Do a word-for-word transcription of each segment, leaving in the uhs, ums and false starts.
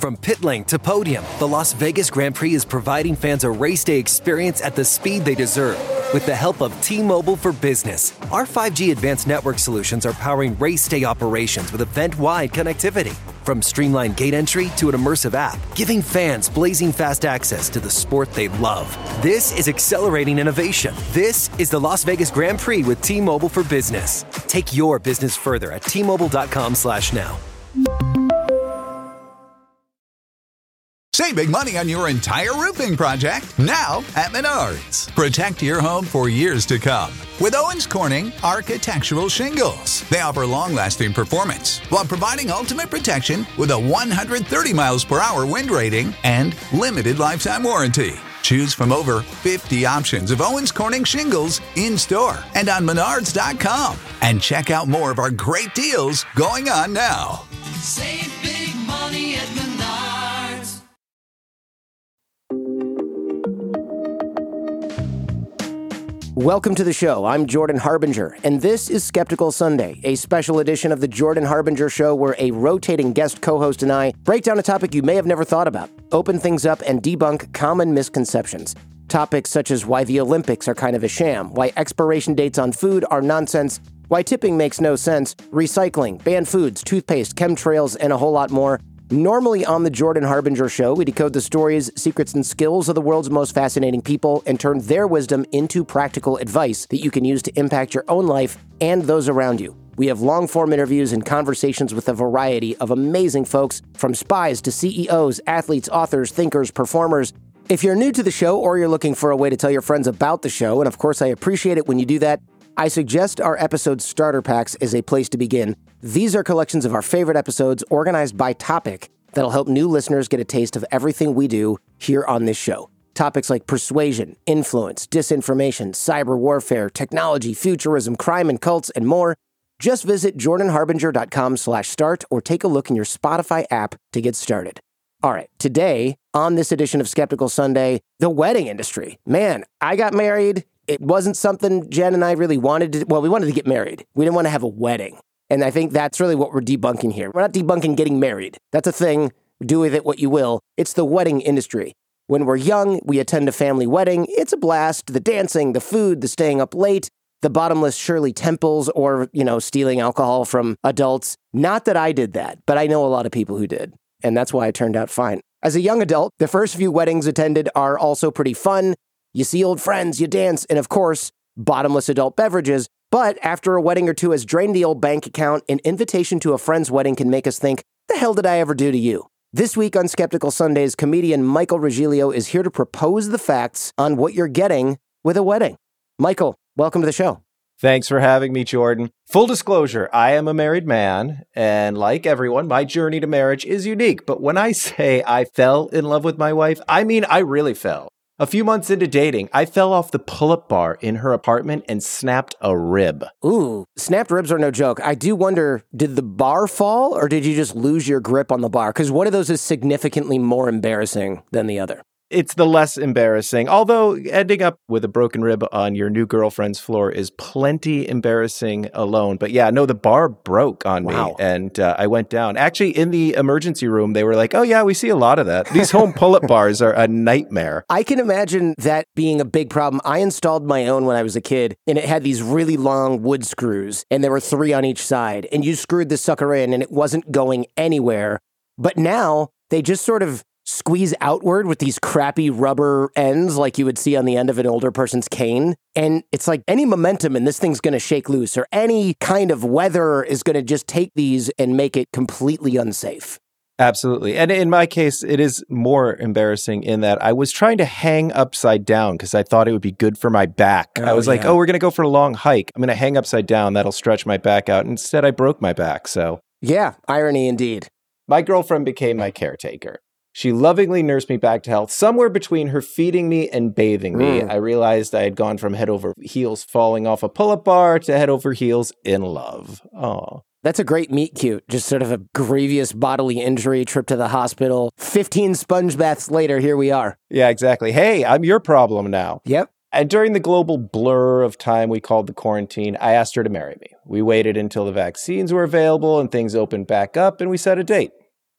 From pit lane to podium, the Las Vegas Grand Prix is providing fans a race day experience at the speed they deserve. With the help of T-Mobile for Business, our five G advanced network solutions are powering race day operations with event-wide connectivity. From streamlined gate entry to an immersive app, giving fans blazing fast access to the sport they love. This is accelerating innovation. This is the Las Vegas Grand Prix with T-Mobile for Business. Take your business further at T Mobile dot com slash now. Save big money on your entire roofing project now at Menards. Protect your home for years to come with Owens Corning Architectural Shingles. They offer long-lasting performance while providing ultimate protection with a one hundred thirty miles per hour wind rating and limited lifetime warranty. Choose from over fifty options of Owens Corning shingles in-store and on Menards dot com. And check out more of our great deals going on now. Save big money at Menards. Welcome to the show. I'm Jordan Harbinger, and this is Skeptical Sunday, a special edition of the Jordan Harbinger Show where a rotating guest co-host and I break down a topic you may have never thought about, open things up, and debunk common misconceptions. Topics such as why the Olympics are kind of a sham, why expiration dates on food are nonsense, why tipping makes no sense, recycling, banned foods, toothpaste, chemtrails, and a whole lot more. Normally on the Jordan Harbinger Show, we decode the stories, secrets, and skills of the world's most fascinating people and turn their wisdom into practical advice that you can use to impact your own life and those around you. We have long-form interviews and conversations with a variety of amazing folks, from spies to C E Os, athletes, authors, thinkers, performers. If you're new to the show or you're looking for a way to tell your friends about the show, and of course I appreciate it when you do that, I suggest our episode starter packs as a place to begin. These are collections of our favorite episodes organized by topic that'll help new listeners get a taste of everything we do here on this show. Topics like persuasion, influence, disinformation, cyber warfare, technology, futurism, crime and cults, and more. Just visit jordan harbinger dot com slash start or take a look in your Spotify app to get started. All right, today on this edition of Skeptical Sunday, the wedding industry. Man, I got married. It wasn't something Jen and I really wanted to, well, we wanted to get married. We didn't want to have a wedding. And I think that's really what we're debunking here. We're not debunking getting married. That's a thing. Do with it what you will. It's the wedding industry. When we're young, we attend a family wedding. It's a blast. The dancing, the food, the staying up late, the bottomless Shirley Temples, or, you know, stealing alcohol from adults. Not that I did that, but I know a lot of people who did. And that's why it turned out fine. As a young adult, the first few weddings attended are also pretty fun. You see old friends, you dance, and of course, bottomless adult beverages. But after a wedding or two has drained the old bank account, an invitation to a friend's wedding can make us think, the hell did I ever do to you? This week on Skeptical Sundays, comedian Michael Regilio is here to propose the facts on what you're getting with a wedding. Michael, welcome to the show. Thanks for having me, Jordan. Full disclosure, I am a married man, and like everyone, my journey to marriage is unique. But when I say I fell in love with my wife, I mean I really fell. A few months into dating, I fell off the pull-up bar in her apartment and snapped a rib. Ooh, snapped ribs are no joke. I do wonder, did the bar fall or did you just lose your grip on the bar? Because one of those is significantly more embarrassing than the other. It's the less embarrassing, although ending up with a broken rib on your new girlfriend's floor is plenty embarrassing alone. But yeah, no, the bar broke on Wow. me and uh, I went down. Actually, in the emergency room, they were like, oh yeah, we see a lot of that. These home pull-up bars are a nightmare. I can imagine that being a big problem. I installed my own when I was a kid, and it had these really long wood screws, and there were three on each side, and you screwed the sucker in, and it wasn't going anywhere. But now, they just sort of squeeze outward with these crappy rubber ends like you would see on the end of an older person's cane. And it's like any momentum and this thing's going to shake loose, or any kind of weather is going to just take these and make it completely unsafe. Absolutely. And in my case, it is more embarrassing in that I was trying to hang upside down because I thought it would be good for my back. Oh, I was like, yeah. oh, we're going to go for a long hike. I'm going to hang upside down. That'll stretch my back out. Instead, I broke my back. So Yeah, irony indeed. my girlfriend became my caretaker. She lovingly nursed me back to health. Somewhere between her feeding me and bathing me, Mm. I realized I had gone from head over heels falling off a pull-up bar to head over heels in love. Oh. That's a great meet cute. Just sort of a grievous bodily injury, trip to the hospital. fifteen sponge baths later, here we are. Yeah, exactly. Hey, I'm your problem now. Yep. And during the global blur of time we called the quarantine, I asked her to marry me. We waited until the vaccines were available and things opened back up, and we set a date.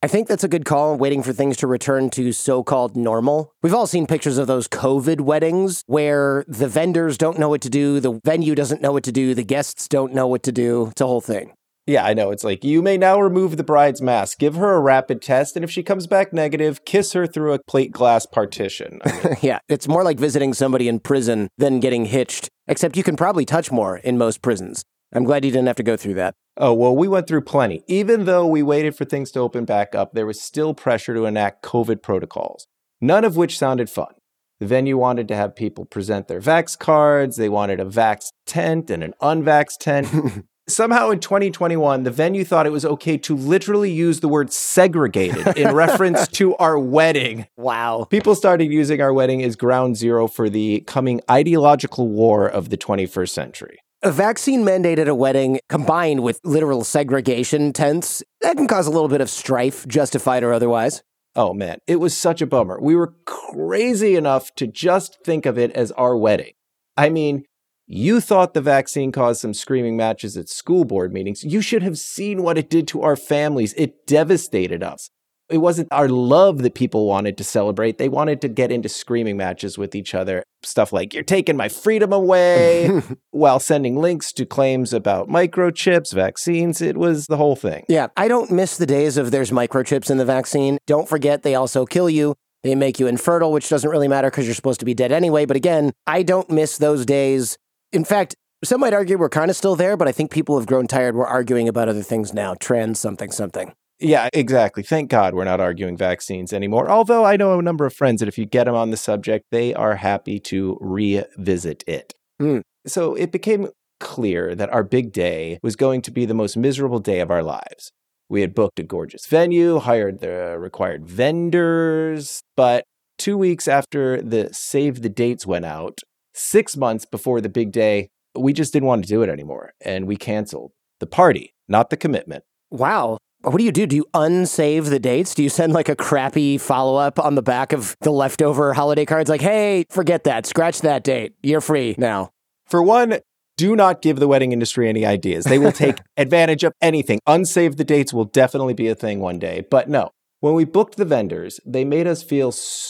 I think that's a good call, waiting for things to return to so-called normal. We've all seen pictures of those COVID weddings where the vendors don't know what to do, the venue doesn't know what to do, the guests don't know what to do. It's a whole thing. Yeah, I know. It's like, you may now remove the bride's mask, give her a rapid test, and if she comes back negative, kiss her through a plate glass partition. I mean, yeah, it's more like visiting somebody in prison than getting hitched, except you can probably touch more in most prisons. I'm glad you didn't have to go through that. Oh, well, we went through plenty. Even though we waited for things to open back up, there was still pressure to enact COVID protocols, none of which sounded fun. The venue wanted to have people present their vax cards. They wanted a vax tent and an unvax tent. Somehow in twenty twenty-one, the venue thought it was okay to literally use the word segregated in reference to our wedding. Wow. People started using our wedding as ground zero for the coming ideological war of the twenty-first century. A vaccine mandated a wedding combined with literal segregation tents, that can cause a little bit of strife, justified or otherwise. Oh man, it was such a bummer. We were crazy enough to just think of it as our wedding. I mean, you thought the vaccine caused some screaming matches at school board meetings. You should have seen what it did to our families. It devastated us. It wasn't our love that people wanted to celebrate. They wanted to get into screaming matches with each other. Stuff like, you're taking my freedom away, while sending links to claims about microchips, vaccines. It was the whole thing. Yeah, I don't miss the days of there's microchips in the vaccine. Don't forget, they also kill you. They make you infertile, which doesn't really matter because you're supposed to be dead anyway. But again, I don't miss those days. In fact, some might argue we're kind of still there, but I think people have grown tired. We're arguing about other things now. Trans something, something. Yeah, exactly. Thank God we're not arguing vaccines anymore. Although I know a number of friends that if you get them on the subject, they are happy to revisit it. Mm. So it became clear that our big day was going to be the most miserable day of our lives. We had booked a gorgeous venue, hired the required vendors, but two weeks after the save the dates went out, six months before the big day, we just didn't want to do it anymore. And we canceled the party, not the commitment. Wow. What do you do? Do you unsave the dates? Do you send like a crappy follow-up on the back of the leftover holiday cards? Like, hey, forget that. Scratch that date. You're free now. For one, do not give the wedding industry any ideas. They will take advantage of anything. Unsave the dates will definitely be a thing one day. But no, when we booked the vendors, they made us feel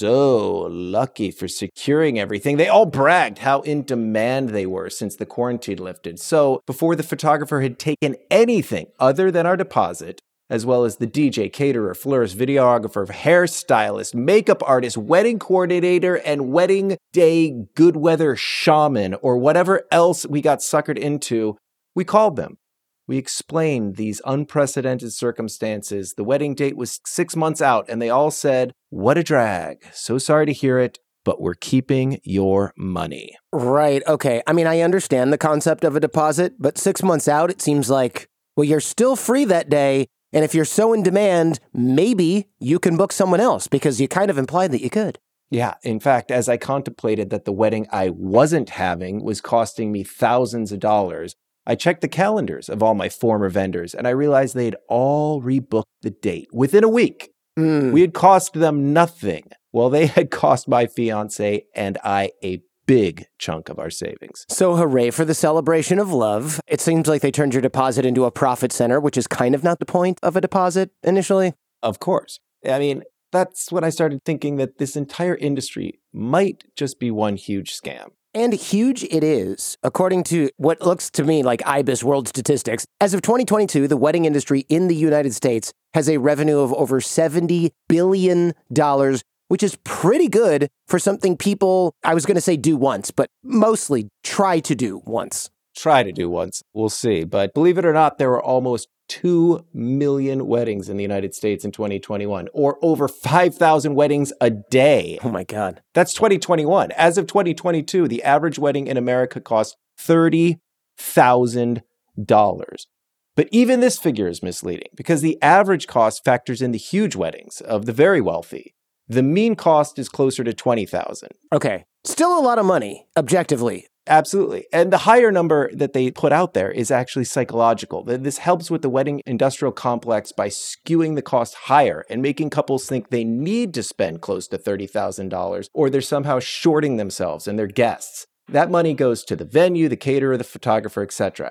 so lucky for securing everything. They all bragged how in demand they were since the quarantine lifted. So before the photographer had taken anything other than our deposit, as well as the D J, caterer, florist, videographer, hairstylist, makeup artist, wedding coordinator, and wedding day good weather shaman, or whatever else we got suckered into, we called them. We explained these unprecedented circumstances. The wedding date was six months out, and they all said, what a drag. So sorry to hear it, but we're keeping your money. Right. Okay. I mean, I understand the concept of a deposit, but six months out, it seems like, well, you're still free that day. And if you're so in demand, maybe you can book someone else because you kind of implied that you could. Yeah. In fact, as I contemplated that the wedding I wasn't having was costing me thousands of dollars, I checked the calendars of all my former vendors and I realized they'd all rebooked the date within a week. Mm. We had cost them nothing. Well, they had cost my fiance and I a big chunk of our savings. So hooray for the celebration of love. It seems like they turned your deposit into a profit center, which is kind of not the point of a deposit initially. Of course. I mean, that's when I started thinking that this entire industry might just be one huge scam. And huge it is. According to what looks to me like IBIS World Statistics, as of twenty twenty-two, the wedding industry in the United States has a revenue of over seventy billion dollars, which is pretty good for something people, I was going to say do once, but mostly try to do once. Try to do once. We'll see. But believe it or not, there were almost two million weddings in the United States in twenty twenty-one, or over five thousand weddings a day. Oh my God. That's twenty twenty-one. As of twenty twenty-two, the average wedding in America cost thirty thousand dollars. But even this figure is misleading because the average cost factors in the huge weddings of the very wealthy. The mean cost is closer to twenty thousand dollars. Okay. Still a lot of money, objectively. Absolutely. And the higher number that they put out there is actually psychological. This helps with the wedding industrial complex by skewing the cost higher and making couples think they need to spend close to thirty thousand dollars or they're somehow shorting themselves and their guests. That money goes to the venue, the caterer, the photographer, et cetera.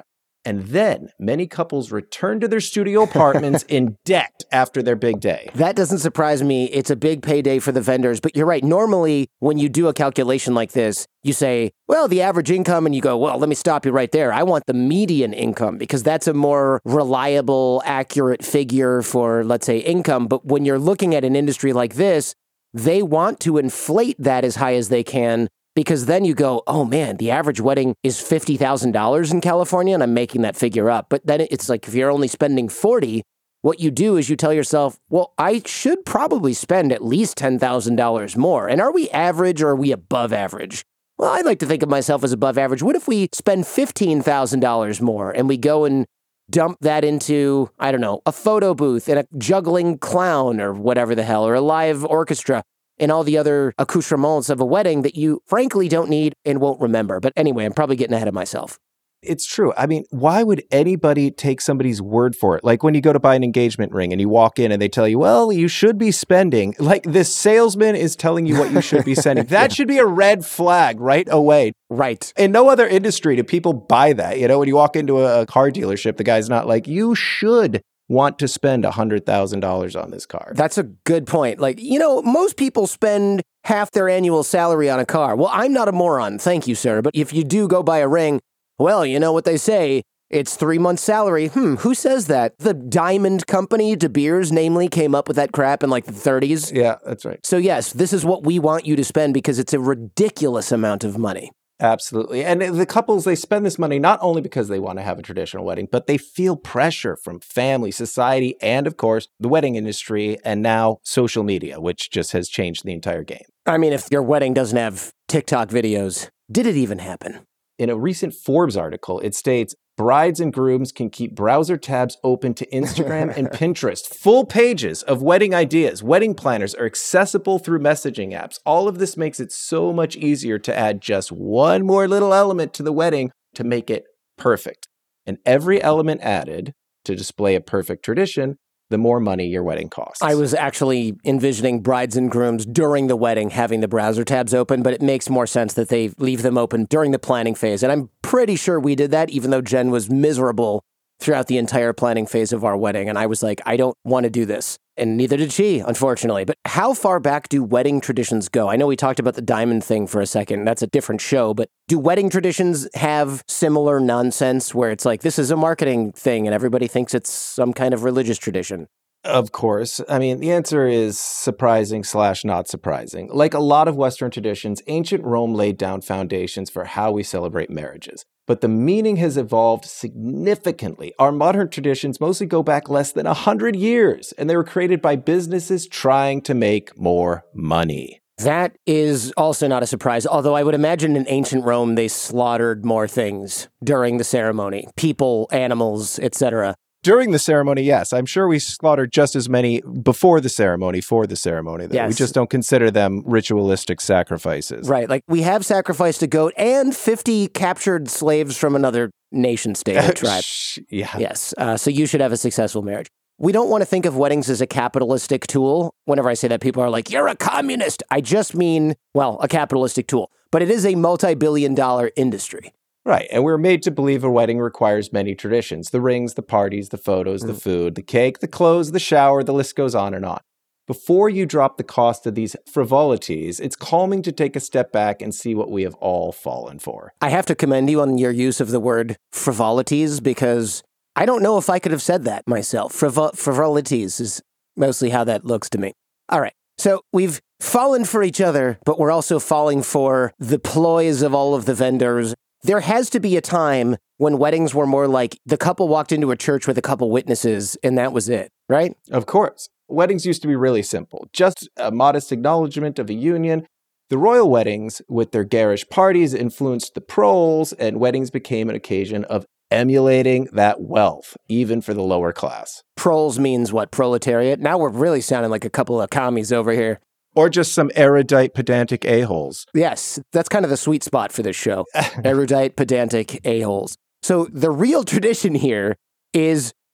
And then many couples return to their studio apartments in debt after their big day. That doesn't surprise me. It's a big payday for the vendors, but you're right. Normally, when you do a calculation like this, you say, well, the average income, and you go, well, let me stop you right there. I want the median income because that's a more reliable, accurate figure for, let's say, income. But when you're looking at an industry like this, they want to inflate that as high as they can, because then you go, oh man, the average wedding is fifty thousand dollars in California, and I'm making that figure up. But then it's like, if you're only spending forty, what you do is you tell yourself, well, I should probably spend at least ten thousand dollars more. And are we average or are we above average? Well, I like to think of myself as above average. What if we spend fifteen thousand dollars more and we go and dump that into, I don't know, a photo booth and a juggling clown or whatever the hell, or a live orchestra, and all the other accoutrements of a wedding that you frankly don't need and won't remember. But anyway, I'm probably getting ahead of myself. It's true. I mean, why would anybody take somebody's word for it? Like when you go to buy an engagement ring and you walk in and they tell you, well, you should be spending, like this salesman is telling you what you should be spending. That yeah. should be a red flag right away. Right. In no other industry do people buy that. You know, when you walk into a car dealership, the guy's not like, you should want to spend one hundred thousand dollars on this car. That's a good point. Like, you know, most people spend half their annual salary on a car. Well, I'm not a moron. Thank you, sir. But if you do go buy a ring, well, you know what they say. It's three months' salary. Hmm, who says that? The Diamond Company, De Beers, namely, came up with that crap in like the thirties. Yeah, that's right. So yes, this is what we want you to spend because it's a ridiculous amount of money. Absolutely. And the couples, they spend this money not only because they want to have a traditional wedding, but they feel pressure from family, society, and of course, the wedding industry, and now social media, which just has changed the entire game. I mean, if your wedding doesn't have TikTok videos, did it even happen? In a recent Forbes article, it states, brides and grooms can keep browser tabs open to Instagram and Pinterest. Full pages of wedding ideas, wedding planners are accessible through messaging apps. All of this makes it so much easier to add just one more little element to the wedding to make it perfect. And every element added to display a perfect tradition, the more money your wedding costs. I was actually envisioning brides and grooms during the wedding having the browser tabs open, but it makes more sense that they leave them open during the planning phase. And I'm pretty sure we did that, even though Jen was miserable throughout the entire planning phase of our wedding. And I was like, I don't want to do this. And neither did she, unfortunately. But how far back do wedding traditions go? I know we talked about the diamond thing for a second. That's a different show. But do wedding traditions have similar nonsense where it's like, this is a marketing thing and everybody thinks it's some kind of religious tradition? Of course. I mean, the answer is surprising slash not surprising. Like a lot of Western traditions, ancient Rome laid down foundations for how we celebrate marriages. But the meaning has evolved significantly. Our modern traditions mostly go back less than one hundred years, and they were created by businesses trying to make more money. That is also not a surprise, although I would imagine in ancient Rome they slaughtered more things during the ceremony. People, animals, et cetera. During the ceremony, yes. I'm sure we slaughtered just as many before the ceremony, for the ceremony. Though. Yes. We just don't consider them ritualistic sacrifices. Right. Like we have sacrificed a goat and fifty captured slaves from another nation state or tribe. Yeah. Yes. Uh, so you should have a successful marriage. We don't want to think of weddings as a capitalistic tool. Whenever I say that, people are like, you're a communist. I just mean, well, a capitalistic tool. But it is a multi-billion dollar industry. Right. And we're made to believe a wedding requires many traditions. The rings, the parties, the photos, mm. the food, the cake, the clothes, the shower, the list goes on and on. Before you drop the cost of these frivolities, it's calming to take a step back and see what we have all fallen for. I have to commend you on your use of the word frivolities because I don't know if I could have said that myself. Frivol- frivolities is mostly how that looks to me. All right. So we've fallen for each other, but we're also falling for the ploys of all of the vendors. There has to be a time when weddings were more like the couple walked into a church with a couple witnesses and that was it, right? Of course. Weddings used to be really simple. Just a modest acknowledgement of a union. The royal weddings, with their garish parties, influenced the proles, and weddings became an occasion of emulating that wealth, even for the lower class. Proles means what? Proletariat? Now we're really sounding like a couple of commies over here. Or just some erudite, pedantic a-holes. Yes, that's kind of the sweet spot for this show. Erudite, pedantic a-holes. So the real tradition here is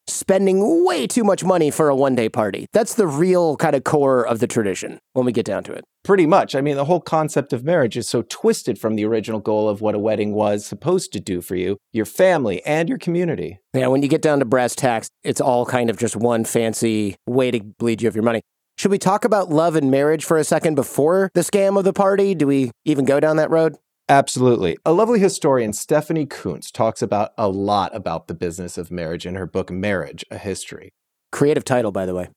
spending way too much money for a one-day party. That's the real kind of core of the tradition when we get down to it. Pretty much. I mean, the whole concept of marriage is so twisted from the original goal of what a wedding was supposed to do for you, your family, and your community. Yeah, when you get down to brass tacks, it's all kind of just one fancy way to bleed you of your money. Should we talk about love and marriage for a second before the scam of the party? Do we even go down that road? Absolutely. A lovely historian, Stephanie Coontz, talks about a lot about the business of marriage in her book, Marriage, A History. Creative title, by the way.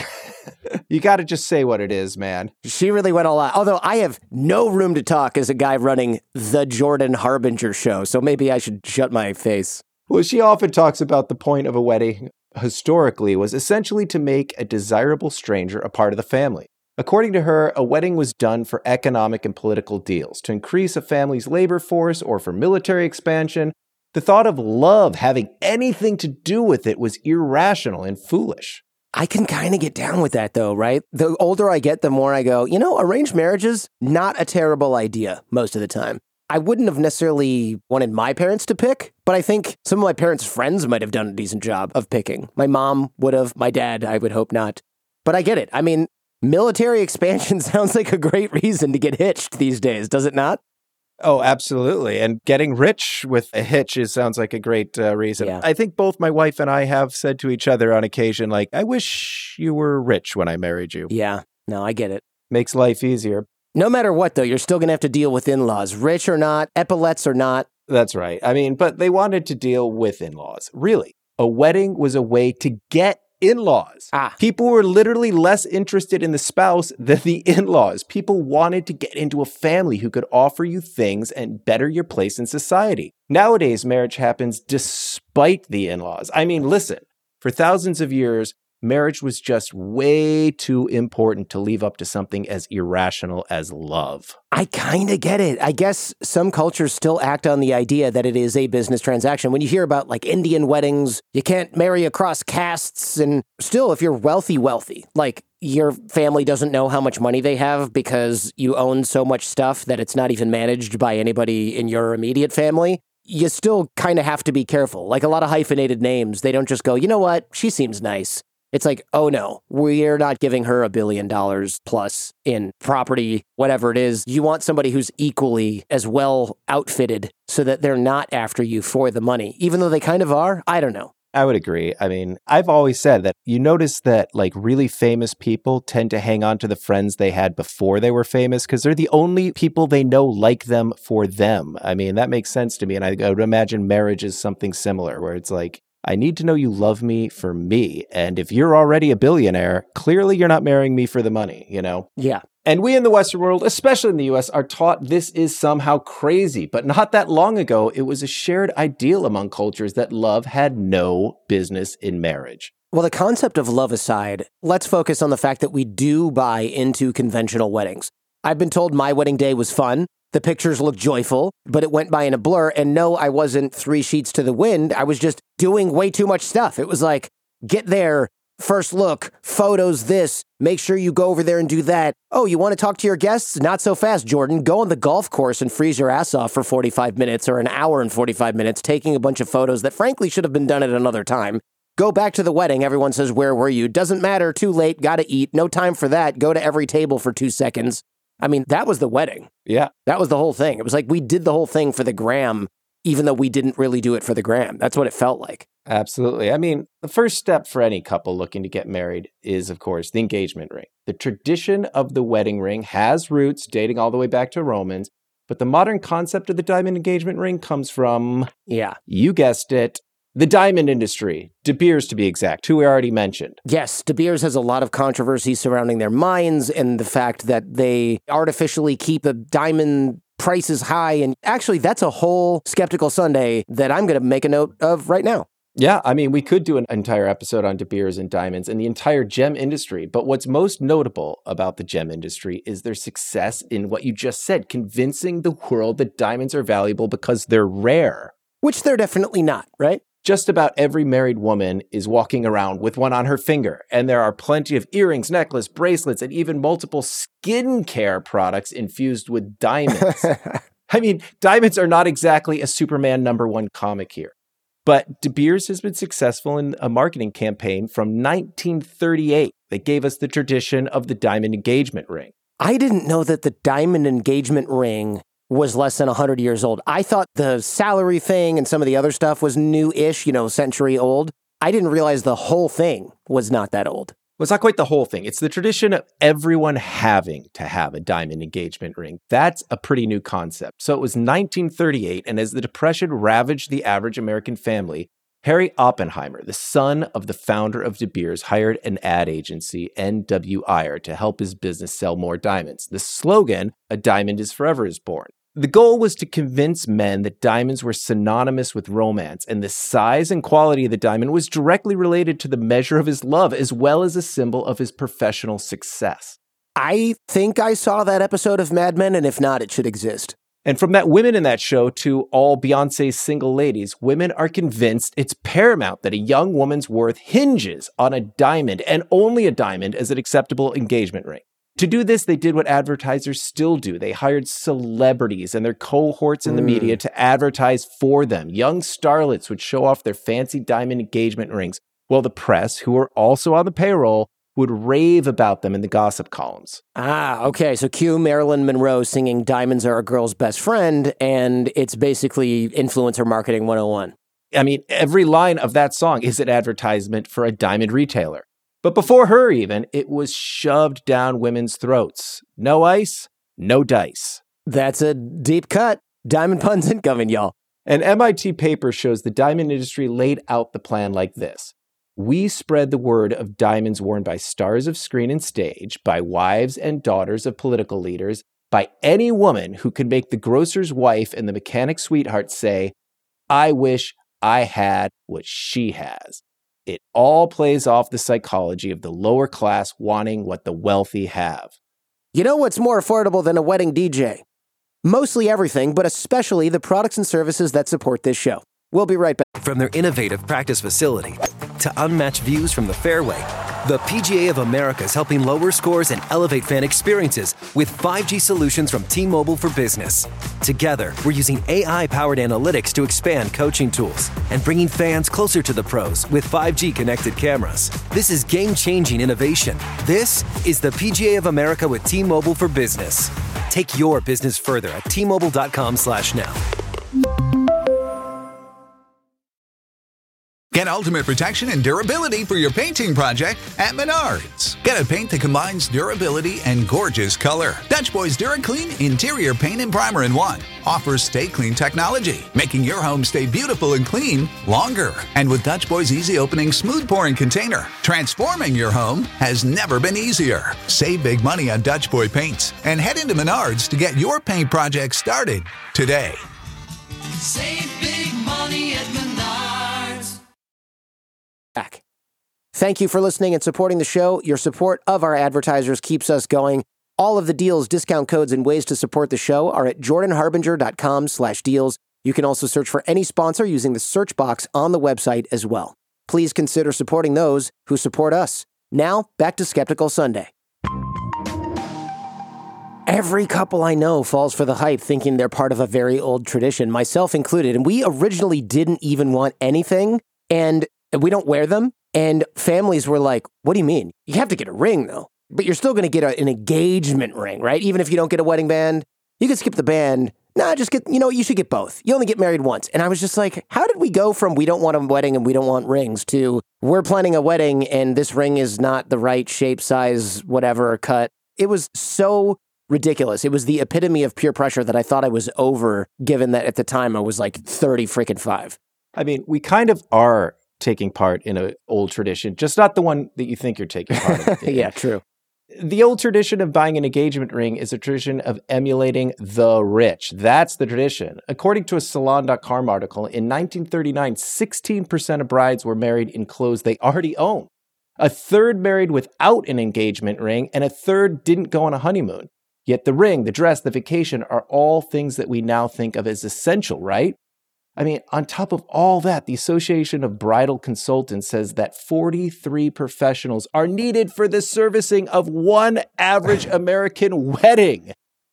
You got to just say what it is, man. She really went all out. Although I have no room to talk as a guy running the Jordan Harbinger show, so maybe I should shut my face. Well, she often talks about the point of a wedding historically was essentially to make a desirable stranger a part of the family. According to her, a wedding was done for economic and political deals, to increase a family's labor force or for military expansion. The thought of love having anything to do with it was irrational and foolish. I can kind of get down with that, though, right? The older I get, the more I go, you know, arranged marriages, not a terrible idea most of the time. I wouldn't have necessarily wanted my parents to pick, but I think some of my parents' friends might have done a decent job of picking. My mom would have, my dad, I would hope not. But I get it. I mean, military expansion sounds like a great reason to get hitched these days, does it not? Oh, absolutely. And getting rich with a hitch is sounds like a great uh, reason. Yeah. I think both my wife and I have said to each other on occasion, like, I wish you were rich when I married you. Yeah, no, I get it. Makes life easier. No matter what, though, you're still going to have to deal with in-laws, rich or not, epaulets or not. That's right. I mean, but they wanted to deal with in-laws. Really, a wedding was a way to get in-laws. Ah. People were literally less interested in the spouse than the in-laws. People wanted to get into a family who could offer you things and better your place in society. Nowadays, marriage happens despite the in-laws. I mean, listen, for thousands of years, marriage was just way too important to leave up to something as irrational as love. I kind of get it. I guess some cultures still act on the idea that it is a business transaction. When you hear about like Indian weddings, you can't marry across castes. And still, if you're wealthy, wealthy, like your family doesn't know how much money they have because you own so much stuff that it's not even managed by anybody in your immediate family. You still kind of have to be careful. Like a lot of hyphenated names, they don't just go, you know what, she seems nice. It's like, oh no, we're not giving her a billion dollars plus in property, whatever it is. You want somebody who's equally as well outfitted so that they're not after you for the money, even though they kind of are. I don't know. I would agree. I mean, I've always said that you notice that like really famous people tend to hang on to the friends they had before they were famous because they're the only people they know like them for them. I mean, that makes sense to me. And I would imagine marriage is something similar where it's like, I need to know you love me for me. And if you're already a billionaire, clearly you're not marrying me for the money, you know? Yeah. And we in the Western world, especially in the U S, are taught this is somehow crazy. But not that long ago, it was a shared ideal among cultures that love had no business in marriage. Well, the concept of love aside, let's focus on the fact that we do buy into conventional weddings. I've been told my wedding day was fun. The pictures looked joyful, but it went by in a blur. And no, I wasn't three sheets to the wind. I was just doing way too much stuff. It was like, get there, first look, photos this, make sure you go over there and do that. Oh, you want to talk to your guests? Not so fast, Jordan. Go on the golf course and freeze your ass off for forty-five minutes or an hour and forty-five minutes, taking a bunch of photos that frankly should have been done at another time. Go back to the wedding. Everyone says, where were you? Doesn't matter. Too late. Got to eat. No time for that. Go to every table for two seconds. I mean, that was the wedding. Yeah. That was the whole thing. It was like we did the whole thing for the gram, even though we didn't really do it for the gram. That's what it felt like. Absolutely. I mean, the first step for any couple looking to get married is, of course, the engagement ring. The tradition of the wedding ring has roots dating all the way back to Romans, but the modern concept of the diamond engagement ring comes from, yeah, you guessed it, the diamond industry, De Beers to be exact, who we already mentioned. Yes, De Beers has a lot of controversy surrounding their mines and the fact that they artificially keep the diamond prices high. And actually, that's a whole Skeptical Sunday that I'm going to make a note of right now. Yeah, I mean, we could do an entire episode on De Beers and diamonds and the entire gem industry. But what's most notable about the gem industry is their success in what you just said, convincing the world that diamonds are valuable because they're rare. Which they're definitely not, right? Just about every married woman is walking around with one on her finger, and there are plenty of earrings, necklace, bracelets, and even multiple skincare products infused with diamonds. I mean, diamonds are not exactly a Superman number one comic here. But De Beers has been successful in a marketing campaign from nineteen thirty-eight that gave us the tradition of the diamond engagement ring. I didn't know that the diamond engagement ring was less than one hundred years old. I thought the salary thing and some of the other stuff was new-ish, you know, century old. I didn't realize the whole thing was not that old. Well, it's not quite the whole thing. It's the tradition of everyone having to have a diamond engagement ring. That's a pretty new concept. So it was nineteen thirty-eight, and as the Depression ravaged the average American family, Harry Oppenheimer, the son of the founder of De Beers, hired an ad agency, N W Iyer, to help his business sell more diamonds. The slogan, "A diamond is forever," is born. The goal was to convince men that diamonds were synonymous with romance, and the size and quality of the diamond was directly related to the measure of his love, as well as a symbol of his professional success. I think I saw that episode of Mad Men, and if not, it should exist. And from that women in that show to all Beyonce's single ladies, women are convinced it's paramount that a young woman's worth hinges on a diamond, and only a diamond, as an acceptable engagement ring. To do this, they did what advertisers still do. They hired celebrities and their cohorts in the mm. media to advertise for them. Young starlets would show off their fancy diamond engagement rings, while the press, who were also on the payroll, would rave about them in the gossip columns. Ah, okay. So cue Marilyn Monroe singing "Diamonds Are a Girl's Best Friend," and it's basically influencer marketing one oh one. I mean, every line of that song is an advertisement for a diamond retailer. But before her even, it was shoved down women's throats. No ice, no dice. That's a deep cut. Diamond puns incoming, y'all. An M I T paper shows the diamond industry laid out the plan like this. We spread the word of diamonds worn by stars of screen and stage, by wives and daughters of political leaders, by any woman who can make the grocer's wife and the mechanic's sweetheart say, "I wish I had what she has." It all plays off the psychology of the lower class wanting what the wealthy have. You know what's more affordable than a wedding D J? Mostly everything, but especially the products and services that support this show. We'll be right back. From their innovative practice facility to unmatched views from the fairway, the P G A of America is helping lower scores and elevate fan experiences with five G solutions from T-Mobile for Business. Together, we're using A I-powered analytics to expand coaching tools and bringing fans closer to the pros with five G connected cameras. This is game-changing innovation. This is the P G A of America with T-Mobile for Business. Take your business further at T Mobile dot com slash now. Get ultimate protection and durability for your painting project at Menards. Get a paint that combines durability and gorgeous color. Dutch Boys DuraClean Interior Paint and Primer in one offers Stay Clean technology, making your home stay beautiful and clean longer. And with Dutch Boys Easy Opening Smooth Pouring Container, transforming your home has never been easier. Save big money on Dutch Boy paints and head into Menards to get your paint project started today. Save big money at Menards. Back. Thank you for listening and supporting the show. Your support of our advertisers keeps us going. All of the deals, discount codes, and ways to support the show are at jordan harbinger dot com slash deals. You can also search for any sponsor using the search box on the website as well. Please consider supporting those who support us. Now, back to Skeptical Sunday. Every couple I know falls for the hype, thinking they're part of a very old tradition, myself included. And we originally didn't even want anything, and we don't wear them. And families were like, what do you mean? You have to get a ring, though. But you're still going to get a, an engagement ring, right? Even if you don't get a wedding band, you can skip the band. Nah, just get, you know, you should get both. You only get married once. And I was just like, how did we go from we don't want a wedding and we don't want rings to we're planning a wedding and this ring is not the right shape, size, whatever, cut? It was so ridiculous. It was the epitome of peer pressure that I thought I was over, given that at the time I was like thirty freaking five. I mean, we kind of are taking part in an old tradition, just not the one that you think you're taking part in. Yeah, true. The old tradition of buying an engagement ring is a tradition of emulating the rich. That's the tradition. According to a salon dot com article, in nineteen thirty-nine, sixteen percent of brides were married in clothes they already own. A third married without an engagement ring, and a third didn't go on a honeymoon. Yet the ring, the dress, the vacation are all things that we now think of as essential, right? I mean, on top of all that, the Association of Bridal Consultants says that forty-three professionals are needed for the servicing of one average American wedding.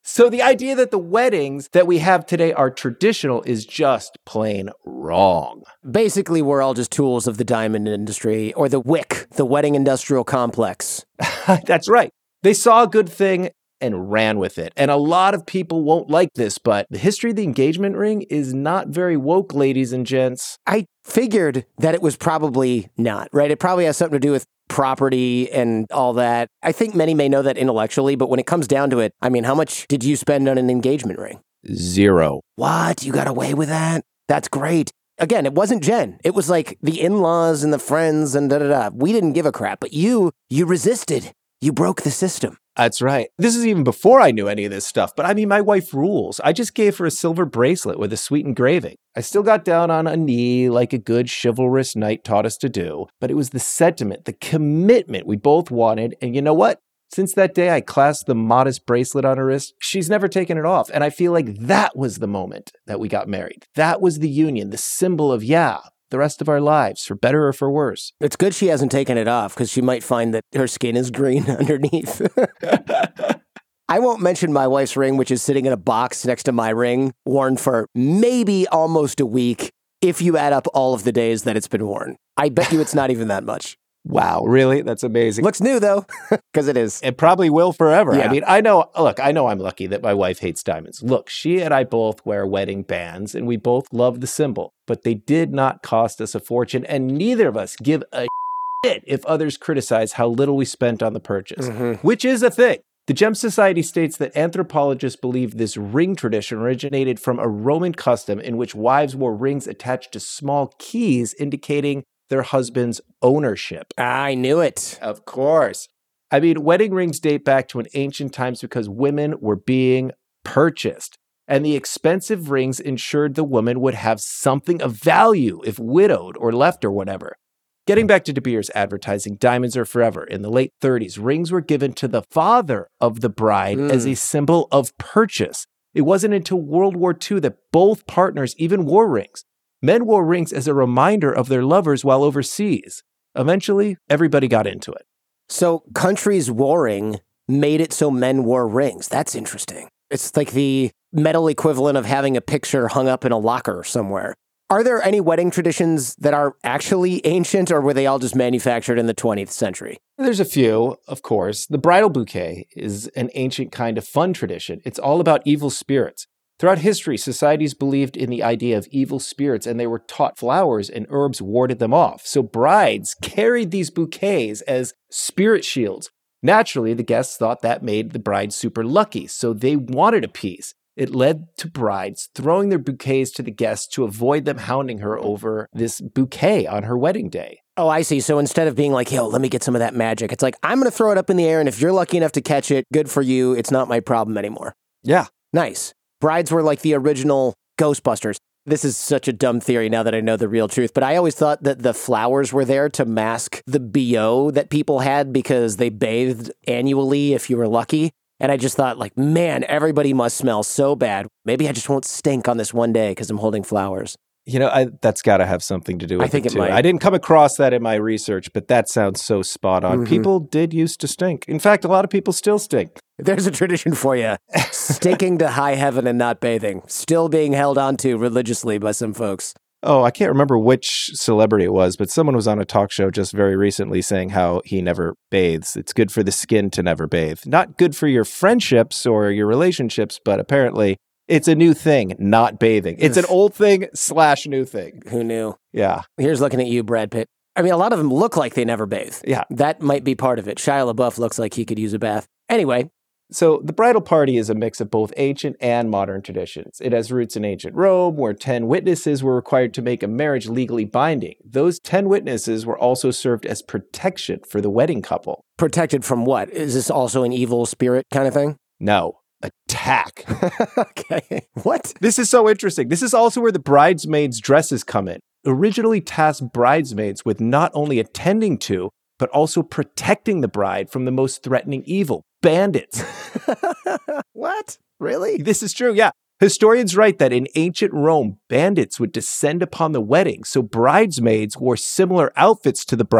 So the idea that the weddings that we have today are traditional is just plain wrong. Basically, we're all just tools of the diamond industry, or the W I C, the Wedding Industrial Complex. That's right. They saw a good thing and ran with it. And a lot of people won't like this, but the history of the engagement ring is not very woke, ladies and gents. I figured that it was probably not, right? It probably has something to do with property and all that. I think many may know that intellectually, but when it comes down to it, I mean, how much did you spend on an engagement ring? Zero. What? You got away with that? That's great. Again, it wasn't Jen. It was like the in-laws and the friends and da-da-da. We didn't give a crap, but you, you resisted. You broke the system. That's right. This is even before I knew any of this stuff. But I mean, my wife rules. I just gave her a silver bracelet with a sweet engraving. I still got down on a knee like a good chivalrous knight taught us to do. But it was the sentiment, the commitment we both wanted. And you know what? Since that day I clasped the modest bracelet on her wrist, she's never taken it off. And I feel like that was the moment that we got married. That was the union, the symbol of, yeah, the rest of our lives, for better or for worse. It's good she hasn't taken it off, because she might find that her skin is green underneath. I won't mention my wife's ring, which is sitting in a box next to my ring, worn for maybe almost a week, if you add up all of the days that it's been worn. I bet you it's not even that much. Wow, really? That's amazing. Looks new, though, because it is. It probably will forever. Yeah. I mean, I know, look, I know I'm lucky that my wife hates diamonds. Look, she and I both wear wedding bands, and we both love the symbol, but they did not cost us a fortune, and neither of us give a shit if others criticize how little we spent on the purchase, mm-hmm. which is a thing. The Gem Society states that anthropologists believe this ring tradition originated from a Roman custom in which wives wore rings attached to small keys indicating their husband's ownership. I knew it. Of course. I mean, wedding rings date back to an ancient times because women were being purchased. And the expensive rings ensured the woman would have something of value if widowed or left or whatever. Getting back to De Beers advertising Diamonds Are Forever, in the late thirties, rings were given to the father of the bride mm. as a symbol of purchase. It wasn't until World War Two that both partners even wore rings. Men wore rings as a reminder of their lovers while overseas. Eventually, everybody got into it. So countries warring made it so men wore rings. That's interesting. It's like the metal equivalent of having a picture hung up in a locker somewhere. Are there any wedding traditions that are actually ancient, or were they all just manufactured in the twentieth century? There's a few, of course. The bridal bouquet is an ancient kind of fun tradition. It's all about evil spirits. Throughout history, societies believed in the idea of evil spirits, and they were taught flowers and herbs warded them off. So brides carried these bouquets as spirit shields. Naturally, the guests thought that made the bride super lucky, so they wanted a piece. It led to brides throwing their bouquets to the guests to avoid them hounding her over this bouquet on her wedding day. Oh, I see. So instead of being like, yo, let me get some of that magic, it's like, I'm going to throw it up in the air, and if you're lucky enough to catch it, good for you. It's not my problem anymore. Yeah. Nice. Brides were like the original Ghostbusters. This is such a dumb theory now that I know the real truth, but I always thought that the flowers were there to mask the B O that people had because they bathed annually if you were lucky. And I just thought, like, man, everybody must smell so bad. Maybe I just won't stink on this one day because I'm holding flowers. You know, I, that's got to have something to do with I think it, it too. might. I didn't come across that in my research, but that sounds so spot on. Mm-hmm. People did used to stink. In fact, a lot of people still stink. There's a tradition for you. Stinking to high heaven and not bathing. Still being held onto religiously by some folks. Oh, I can't remember which celebrity it was, but someone was on a talk show just very recently saying how he never bathes. It's good for the skin to never bathe. Not good for your friendships or your relationships, but apparently it's a new thing, not bathing. It's an old thing slash new thing. Who knew? Yeah. Here's looking at you, Brad Pitt. I mean, a lot of them look like they never bathe. Yeah. That might be part of it. Shia LaBeouf looks like he could use a bath. Anyway. So the bridal party is a mix of both ancient and modern traditions. It has roots in ancient Rome, where ten witnesses were required to make a marriage legally binding. Those ten witnesses were also served as protection for the wedding couple. Protected from what? Is this also an evil spirit kind of thing? No. Attack. Okay. What? This is so interesting. This is also where the bridesmaids' dresses come in. Originally tasked bridesmaids with not only attending to, but also protecting the bride from the most threatening evil, bandits. What? Really? This is true, yeah. Historians write that in ancient Rome, bandits would descend upon the wedding, so bridesmaids wore similar outfits to the bride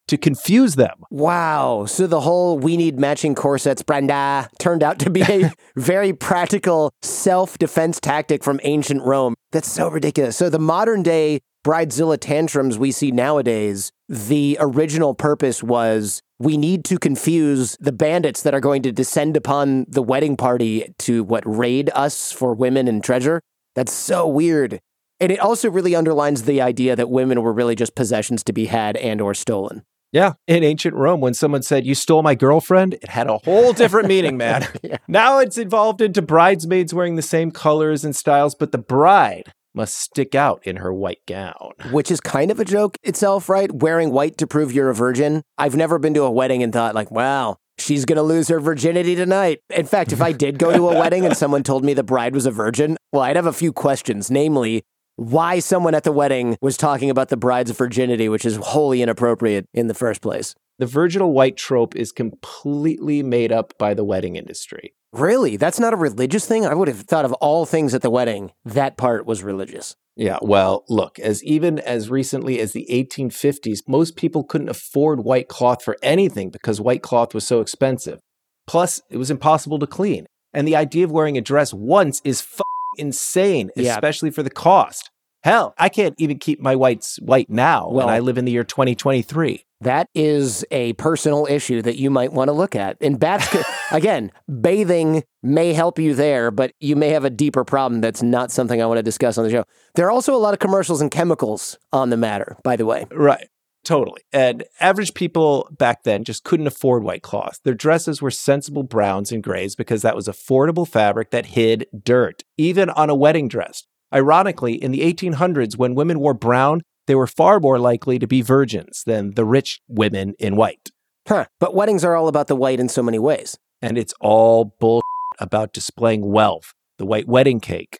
to confuse them. Wow. So the whole we need matching corsets, Brenda, turned out to be a very practical self-defense tactic from ancient Rome. That's so ridiculous. So the modern day bridezilla tantrums we see nowadays, the original purpose was we need to confuse the bandits that are going to descend upon the wedding party to, what, raid us for women and treasure? That's so weird. And it also really underlines the idea that women were really just possessions to be had and or stolen. Yeah. In ancient Rome, when someone said, you stole my girlfriend, it had a whole different meaning, man. Yeah. Now it's evolved into bridesmaids wearing the same colors and styles, but the bride must stick out in her white gown. Which is kind of a joke itself, right? Wearing white to prove you're a virgin. I've never been to a wedding and thought like, wow, she's going to lose her virginity tonight. In fact, if I did go to a wedding and someone told me the bride was a virgin, well, I'd have a few questions, namely, why someone at the wedding was talking about the bride's virginity, which is wholly inappropriate in the first place. The virginal white trope is completely made up by the wedding industry. Really? That's not a religious thing? I would have thought of all things at the wedding, that part was religious. Yeah, well, look, as even as recently as the eighteen fifties, most people couldn't afford white cloth for anything because white cloth was so expensive. Plus, it was impossible to clean. And the idea of wearing a dress once is f- insane, Yeah. especially for the cost. Hell, I can't even keep my whites white now Well, when I live in the year twenty twenty-three. That is a personal issue that you might want to look at. And baths, again, bathing may help you there, but you may have a deeper problem that's not something I want to discuss on the show. There are also a lot of commercials and chemicals on the matter, by the way. Right. Totally. And average people back then just couldn't afford white cloth. Their dresses were sensible browns and grays because that was affordable fabric that hid dirt, even on a wedding dress. Ironically, in the eighteen hundreds, when women wore brown, they were far more likely to be virgins than the rich women in white. Huh. But weddings are all about the white in so many ways. And it's all bull about displaying wealth. The white wedding cake.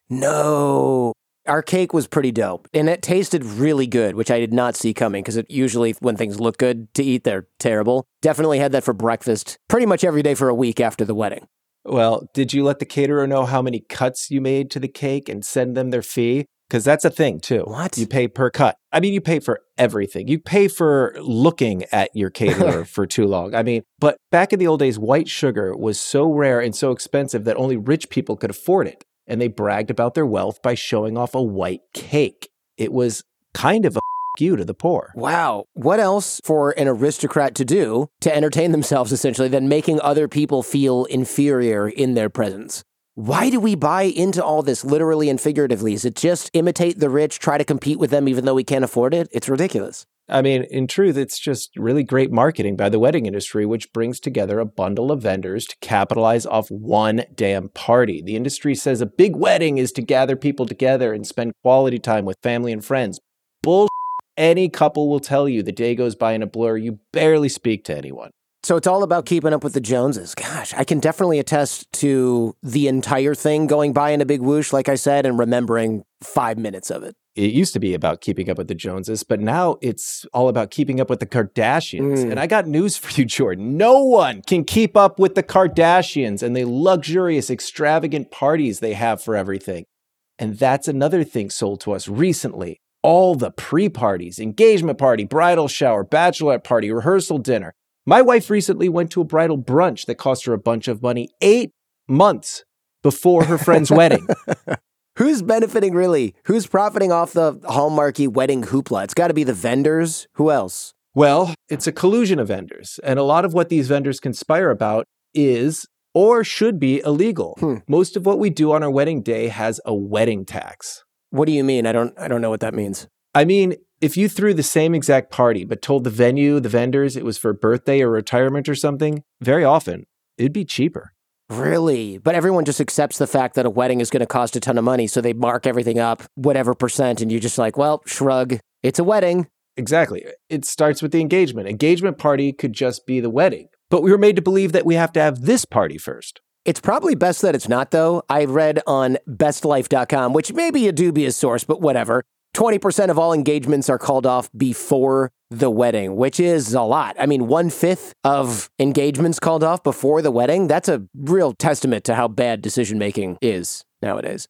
No. Our cake was pretty dope, and it tasted really good, which I did not see coming, because it usually, when things look good to eat, they're terrible. Definitely had that for breakfast pretty much every day for a week after the wedding. Well, did you let the caterer know how many cuts you made to the cake and send them their fee? Because that's a thing, too. What? You pay per cut. I mean, you pay for everything. You pay for looking at your caterer for too long. I mean, but back in the old days, white sugar was so rare and so expensive that only rich people could afford it. And they bragged about their wealth by showing off a white cake. It was kind of a you to the poor. Wow. What else for an aristocrat to do to entertain themselves, essentially, than making other people feel inferior in their presence? Why do we buy into all this literally and figuratively? Is it just imitate the rich, try to compete with them even though we can't afford it? It's ridiculous. I mean, in truth, it's just really great marketing by the wedding industry, which brings together a bundle of vendors to capitalize off one damn party. The industry says a big wedding is to gather people together and spend quality time with family and friends. Bull. Any couple will tell you the day goes by in a blur. You barely speak to anyone. So it's all about keeping up with the Joneses. Gosh, I can definitely attest to the entire thing going by in a big whoosh, like I said, and remembering five minutes of it. It used to be about keeping up with the Joneses, but now it's all about keeping up with the Kardashians. Mm. And I got news for you, Jordan. No one can keep up with the Kardashians and the luxurious, extravagant parties they have for everything. And that's another thing sold to us recently. All the pre-parties, engagement party, bridal shower, bachelorette party, rehearsal dinner. My wife recently went to a bridal brunch that cost her a bunch of money eight months before her friend's wedding. Who's benefiting really? Who's profiting off the hallmarky wedding hoopla? It's got to be the vendors. Who else? Well, it's a collusion of vendors. And a lot of what these vendors conspire about is or should be illegal. Hmm. Most of what we do on our wedding day has a wedding tax. What do you mean? I don't I don't know what that means. I mean, if you threw the same exact party but told the venue, the vendors, it was for birthday or retirement or something, very often it'd be cheaper. Really? But everyone just accepts the fact that a wedding is going to cost a ton of money, so they mark everything up, whatever percent, and you just like, well, shrug. It's a wedding. Exactly. It starts with the engagement. Engagement party could just be the wedding. But we were made to believe that we have to have this party first. It's probably best that it's not, though. I read on best life dot com, which may be a dubious source, but whatever. twenty percent of all engagements are called off before the wedding, which is a lot. I mean, one-fifth of engagements called off before the wedding, that's a real testament to how bad decision-making is nowadays.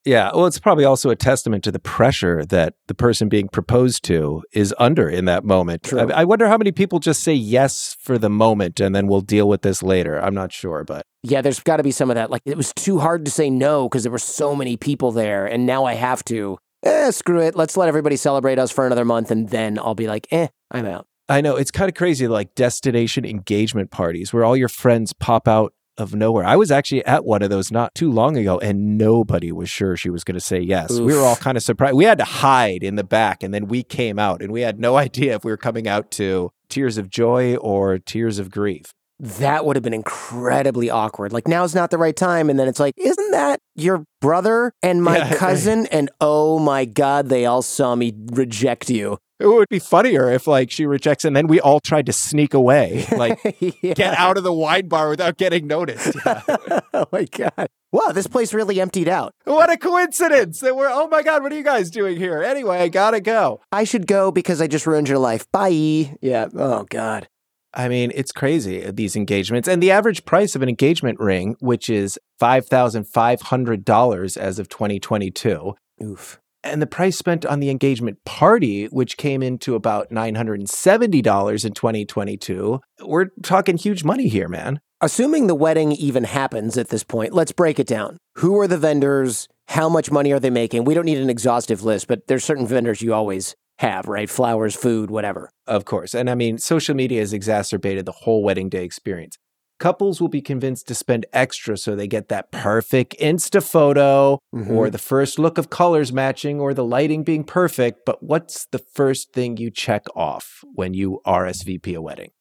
Yeah, well, it's probably also a testament to the pressure that the person being proposed to is under in that moment. True. I, I wonder how many people just say yes for the moment and then we'll deal with this later. I'm not sure, but... Yeah, there's got to be some of that. Like, it was too hard to say no because there were so many people there, and now I have to. Eh, screw it. Let's let everybody celebrate us for another month, and then I'll be like, eh, I'm out. I know, it's kind of crazy, like destination engagement parties where all your friends pop out of nowhere. I was actually at one of those not too long ago, and nobody was sure she was going to say yes. Oof. We were all kind of surprised. We had to hide in the back, and then we came out, and we had no idea if we were coming out to tears of joy or tears of grief. That would have been incredibly awkward. Like, now's not the right time. And then it's like, isn't that your brother and my Yeah. cousin? And oh my God, they all saw me reject you. It would be funnier if, like, she rejects and then we all tried to sneak away, like, Yeah. get out of the wine bar without getting noticed. Yeah. Oh my God. Wow, this place really emptied out. What a coincidence that we're, oh my God, what are you guys doing here? Anyway, I gotta go. I should go because I just ruined your life. Bye. Yeah. Oh God. I mean, it's crazy, these engagements. And the average price of an engagement ring, which is five thousand five hundred dollars as of twenty twenty-two. Oof. And the price spent on the engagement party, which came into about nine hundred seventy dollars in twenty twenty-two. We're talking huge money here, man. Assuming the wedding even happens at this point, let's break it down. Who are the vendors? How much money are they making? We don't need an exhaustive list, but there's certain vendors you always have, right? Flowers, food, whatever. Of course. And I mean, social media has exacerbated the whole wedding day experience. Couples will be convinced to spend extra so they get that perfect Insta photo Mhm. or the first look of colors matching or the lighting being perfect. But what's the first thing you check off when you R S V P a wedding?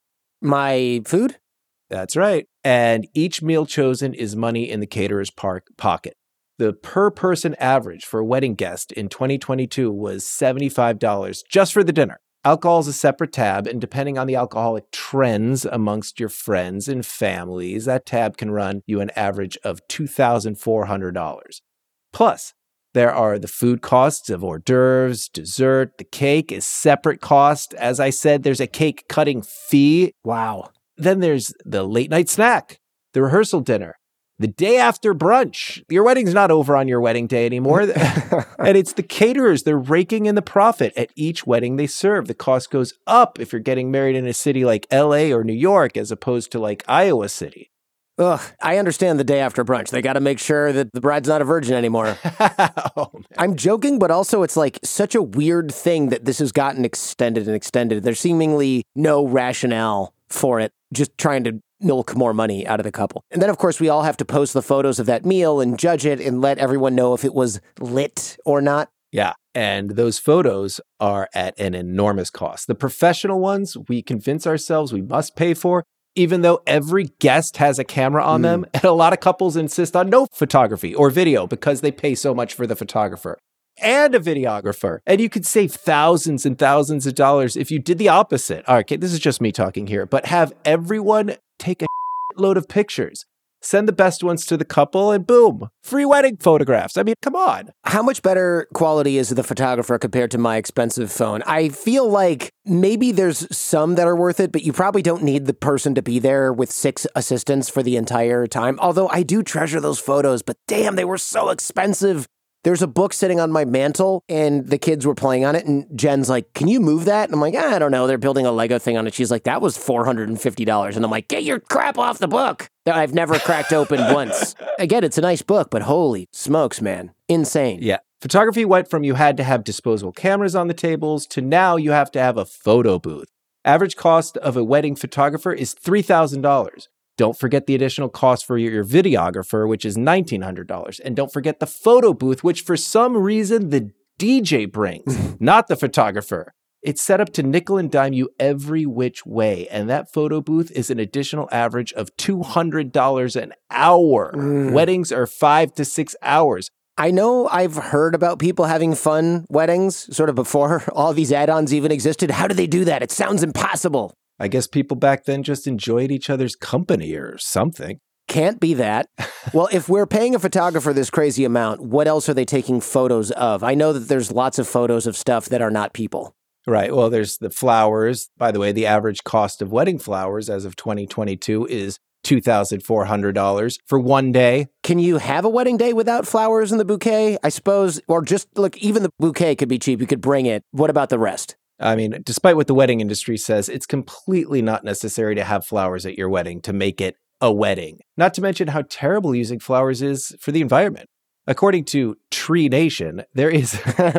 My food? That's right. And each meal chosen is money in the caterer's park pocket. The per person average for a wedding guest in twenty twenty-two was seventy-five dollars just for the dinner. Alcohol is a separate tab, and depending on the alcoholic trends amongst your friends and families, that tab can run you an average of two thousand four hundred dollars. Plus, there are the food costs of hors d'oeuvres, dessert. The cake is separate cost. As I said, there's a cake cutting fee. Wow. Then there's the late night snack, the rehearsal dinner, the day after brunch. Your wedding's not over on your wedding day anymore. And it's the caterers. They're raking in the profit at each wedding they serve. The cost goes up if you're getting married in a city like L A or New York as opposed to like Iowa City. Ugh, I understand the day after brunch. They got to make sure that the bride's not a virgin anymore. Oh, man. I'm joking, but also it's like such a weird thing that this has gotten extended and extended. There's seemingly no rationale for it, just trying to milk more money out of the couple. And then, of course, we all have to post the photos of that meal and judge it and let everyone know if it was lit or not. Yeah. And those photos are at an enormous cost. The professional ones, we convince ourselves we must pay for, even though every guest has a camera on Mm. them. And a lot of couples insist on no photography or video because they pay so much for the photographer and a videographer. And you could save thousands and thousands of dollars if you did the opposite. All right, okay, this is just me talking here, but have everyone take a load of pictures. Send the best ones to the couple and boom, free wedding photographs. I mean, come on. How much better quality is the photographer compared to my expensive phone? I feel like maybe there's some that are worth it, but you probably don't need the person to be there with six assistants for the entire time. Although I do treasure those photos, but damn, they were so expensive. There's a book sitting on my mantle and the kids were playing on it. And Jen's like, can you move that? And I'm like, ah, I don't know. They're building a Lego thing on it. She's like, that was four hundred fifty dollars. And I'm like, get your crap off the book that I've never cracked open once. Again, it's a nice book, but holy smokes, man. Insane. Yeah. Photography went from you had to have disposable cameras on the tables to now you have to have a photo booth. Average cost of a wedding photographer is three thousand dollars. Don't forget the additional cost for your, your videographer, which is nineteen hundred dollars. And don't forget the photo booth, which for some reason the D J brings, not the photographer. It's set up to nickel and dime you every which way. And that photo booth is an additional average of two hundred dollars an hour. Mm. Weddings are five to six hours. I know I've heard about people having fun weddings sort of before all these add-ons even existed. How do they do that? It sounds impossible. I guess people back then just enjoyed each other's company or something. Can't be that. Well, if we're paying a photographer this crazy amount, what else are they taking photos of? I know that there's lots of photos of stuff that are not people. Right. Well, there's the flowers. By the way, the average cost of wedding flowers as of twenty twenty-two is two thousand four hundred dollars for one day. Can you have a wedding day without flowers in the bouquet? I suppose, or just, look, even the bouquet could be cheap. You could bring it. What about the rest? I mean, despite what the wedding industry says, it's completely not necessary to have flowers at your wedding to make it a wedding. Not to mention how terrible using flowers is for the environment. According to Tree Nation, there is...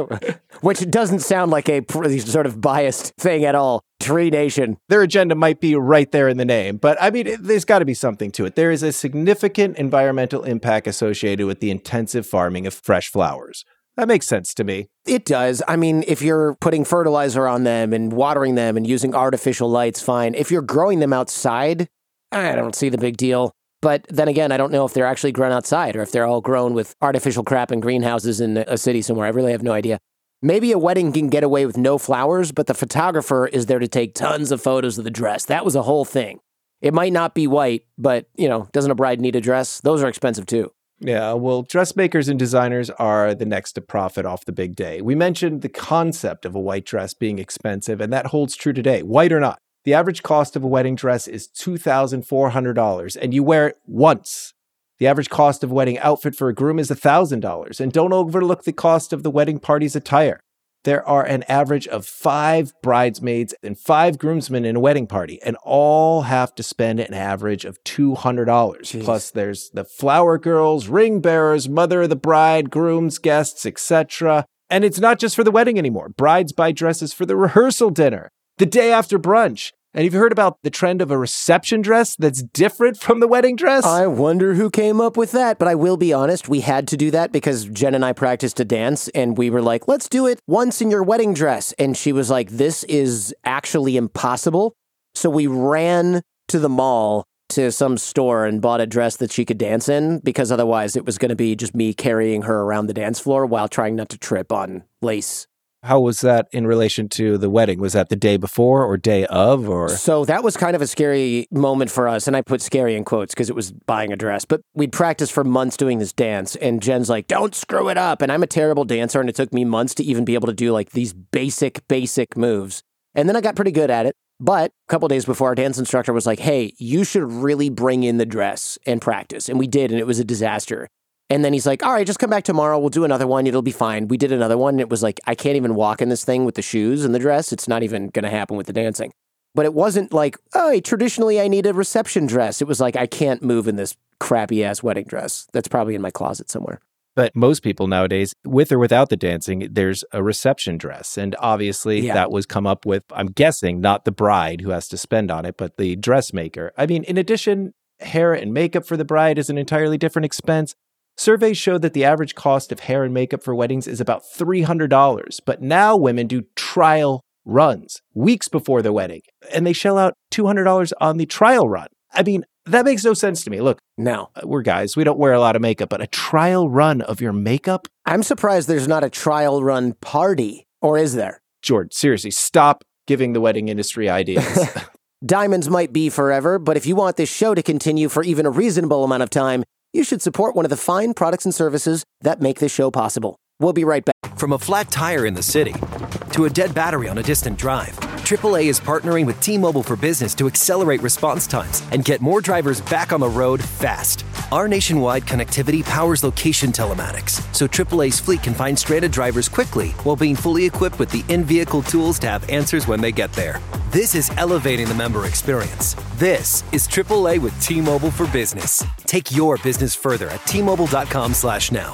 Which doesn't sound like a sort of biased thing at all. Tree Nation. Their agenda might be right there in the name, but I mean, it, there's got to be something to it. There is a significant environmental impact associated with the intensive farming of fresh flowers. That makes sense to me. It does. I mean, if you're putting fertilizer on them and watering them and using artificial lights, fine. If you're growing them outside, I don't see the big deal. But then again, I don't know if they're actually grown outside or if they're all grown with artificial crap in greenhouses in a city somewhere. I really have no idea. Maybe a wedding can get away with no flowers, but the photographer is there to take tons of photos of the dress. That was a whole thing. It might not be white, but, you know, doesn't a bride need a dress? Those are expensive too. Yeah, well, dressmakers and designers are the next to profit off the big day. We mentioned the concept of a white dress being expensive, and that holds true today, white or not. The average cost of a wedding dress is two thousand four hundred dollars, and you wear it once. The average cost of a wedding outfit for a groom is one thousand dollars, and don't overlook the cost of the wedding party's attire. There are an average of five bridesmaids and five groomsmen in a wedding party, and all have to spend an average of two hundred dollars. Jeez. Plus, there's the flower girls, ring bearers, mother of the bride, grooms, guests, et cetera. And it's not just for the wedding anymore. Brides buy dresses for the rehearsal dinner, the day after brunch. And have you heard about the trend of a reception dress that's different from the wedding dress? I wonder who came up with that. But I will be honest, we had to do that because Jen and I practiced a dance and we were like, let's do it once in your wedding dress. And she was like, this is actually impossible. So we ran to the mall to some store and bought a dress that she could dance in because otherwise it was going to be just me carrying her around the dance floor while trying not to trip on lace. How was that in relation to the wedding? Was that the day before or day of? Or So that was kind of a scary moment for us. And I put scary in quotes because it was buying a dress. But we'd practiced for months doing this dance. And Jen's like, don't screw it up. And I'm a terrible dancer. And it took me months to even be able to do like these basic, basic moves. And then I got pretty good at it. But a couple days before, our dance instructor was like, hey, you should really bring in the dress and practice. And we did. And it was a disaster. And then he's like, all right, just come back tomorrow. We'll do another one. It'll be fine. We did another one. And it was like, I can't even walk in this thing with the shoes and the dress. It's not even going to happen with the dancing. But it wasn't like, oh, traditionally I need a reception dress. It was like, I can't move in this crappy ass wedding dress. That's probably in my closet somewhere. But most people nowadays, with or without the dancing, there's a reception dress. And obviously Yeah. that was come up with, I'm guessing, not the bride who has to spend on it, but the dressmaker. I mean, in addition, hair and makeup for the bride is an entirely different expense. Surveys show that the average cost of hair and makeup for weddings is about three hundred dollars, but now women do trial runs weeks before the wedding, and they shell out two hundred dollars on the trial run. I mean, that makes no sense to me. Look, Now, we're guys, we don't wear a lot of makeup, but a trial run of your makeup? I'm surprised there's not a trial run party. Or is there? George, seriously, stop giving the wedding industry ideas. Diamonds might be forever, but if you want this show to continue for even a reasonable amount of time, you should support one of the fine products and services that make this show possible. We'll be right back. From a flat tire in the city to a dead battery on a distant drive, triple A is partnering with T-Mobile for Business to accelerate response times and get more drivers back on the road fast. Our nationwide connectivity powers location telematics, so triple A's fleet can find stranded drivers quickly while being fully equipped with the in-vehicle tools to have answers when they get there. This is elevating the member experience. This is triple A with T-Mobile for Business. Take your business further at T Mobile dot com slash now.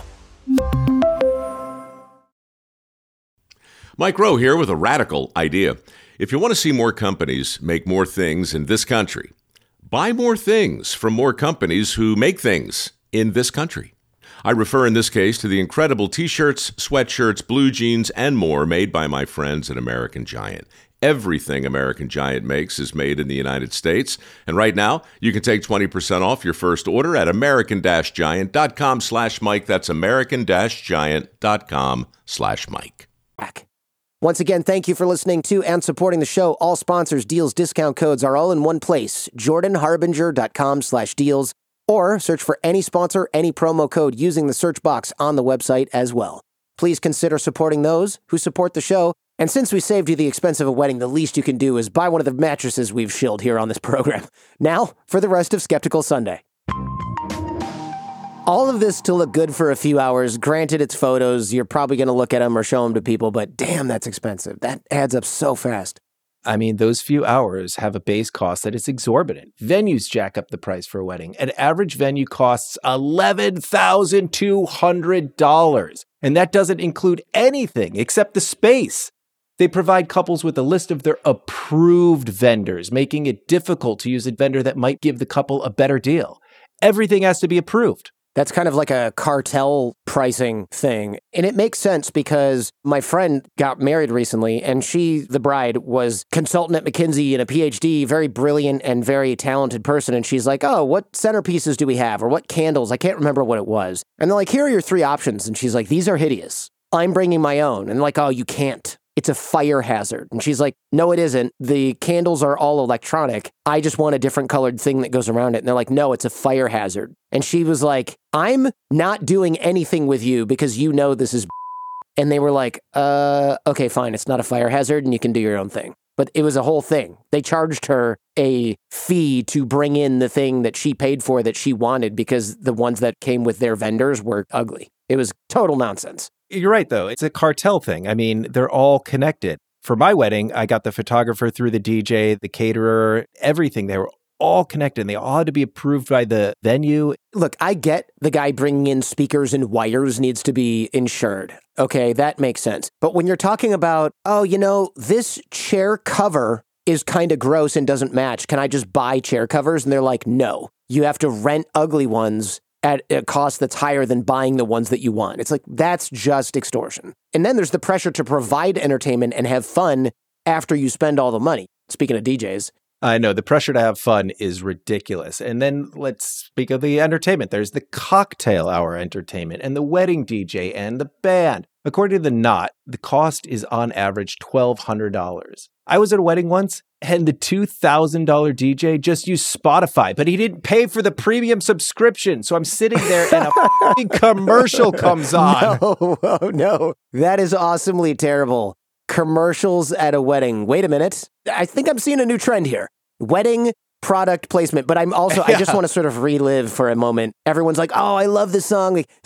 Mike Rowe here with a radical idea. If you want to see more companies make more things in this country, buy more things from more companies who make things in this country. I refer in this case to the incredible t-shirts, sweatshirts, blue jeans, and more made by my friends at American Giant. Everything American Giant makes is made in the United States. And right now, you can take twenty percent off your first order at american-giant.com slash Mike. That's american-giant.com slash Mike. Back. Once again, thank you for listening to and supporting the show. All sponsors, deals, discount codes are all in one place. jordan harbinger dot com slash deals. Or search for any sponsor, any promo code using the search box on the website as well. Please consider supporting those who support the show. And since we saved you the expense of a wedding, the least you can do is buy one of the mattresses we've shilled here on this program. Now, for the rest of Skeptical Sunday. All of this to look good for a few hours. Granted, it's photos. You're probably going to look at them or show them to people, but damn, that's expensive. That adds up so fast. I mean, those few hours have a base cost that is exorbitant. Venues jack up the price for a wedding. An average venue costs eleven thousand two hundred dollars. And that doesn't include anything except the space. They provide couples with a list of their approved vendors, making it difficult to use a vendor that might give the couple a better deal. Everything has to be approved. That's kind of like a cartel pricing thing. And it makes sense because my friend got married recently and she, the bride, was consultant at McKinsey and a P H D, very brilliant and very talented person. And she's like, oh, what centerpieces do we have? Or what candles? I can't remember what it was. And they're like, here are your three options. And she's like, these are hideous. I'm bringing my own. And like, oh, you can't. It's a fire hazard. And she's like, no, it isn't. The candles are all electronic. I just want a different colored thing that goes around it. And they're like, no, it's a fire hazard. And she was like, I'm not doing anything with you because you know this is. And they were like, uh, okay, fine. It's not a fire hazard and you can do your own thing. But it was a whole thing. They charged her a fee to bring in the thing that she paid for that she wanted because the ones that came with their vendors were ugly. It was total nonsense. You're right, though. It's a cartel thing. I mean, they're all connected. For my wedding, I got the photographer through the D J, the caterer, everything. They were all connected. And they all had to be approved by the venue. Look, I get the guy bringing in speakers and wires needs to be insured. Okay, that makes sense. But when you're talking about, oh, you know, this chair cover is kind of gross and doesn't match. Can I just buy chair covers? And they're like, no, you have to rent ugly ones at a cost that's higher than buying the ones that you want. It's like, that's just extortion. And then there's the pressure to provide entertainment and have fun after you spend all the money. Speaking of D Js. I know, the pressure to have fun is ridiculous. And then let's speak of the entertainment. There's the cocktail hour entertainment and the wedding D J and the band. According to the Knot, the cost is on average twelve hundred dollars. I was at a wedding once and the two thousand dollars D J just used Spotify, but he didn't pay for the premium subscription. So I'm sitting there and a fucking commercial comes on. No, oh no. That is awesomely terrible. Commercials at a wedding. Wait a minute. I think I'm seeing a new trend here. Wedding product placement. But I'm also, yeah. I just want to sort of relive for a moment. Everyone's like, oh, I love this song. Like,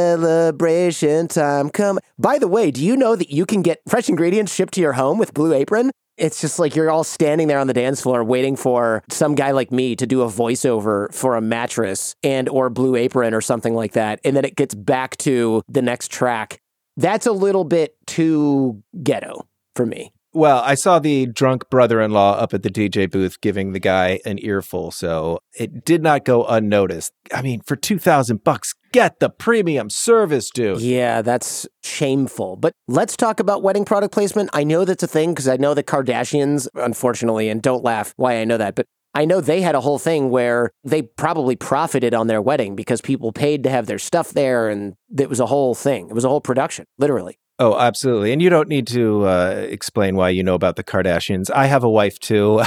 celebration time come. By the way, do you know that you can get fresh ingredients shipped to your home with Blue Apron? It's just like you're all standing there on the dance floor waiting for some guy like me to do a voiceover for a mattress and or Blue Apron or something like that. And then it gets back to the next track. That's a little bit too ghetto for me. Well, I saw the drunk brother-in-law up at the D J booth giving the guy an earful, so it did not go unnoticed. I mean, for two thousand bucks, get the premium service, dude. Yeah, that's shameful. But let's talk about wedding product placement. I know that's a thing because I know the Kardashians, unfortunately, and don't laugh why I know that, but I know they had a whole thing where they probably profited on their wedding because people paid to have their stuff there, and it was a whole thing. It was a whole production, literally. Oh, absolutely. And you don't need to uh, explain why you know about the Kardashians. I have a wife, too.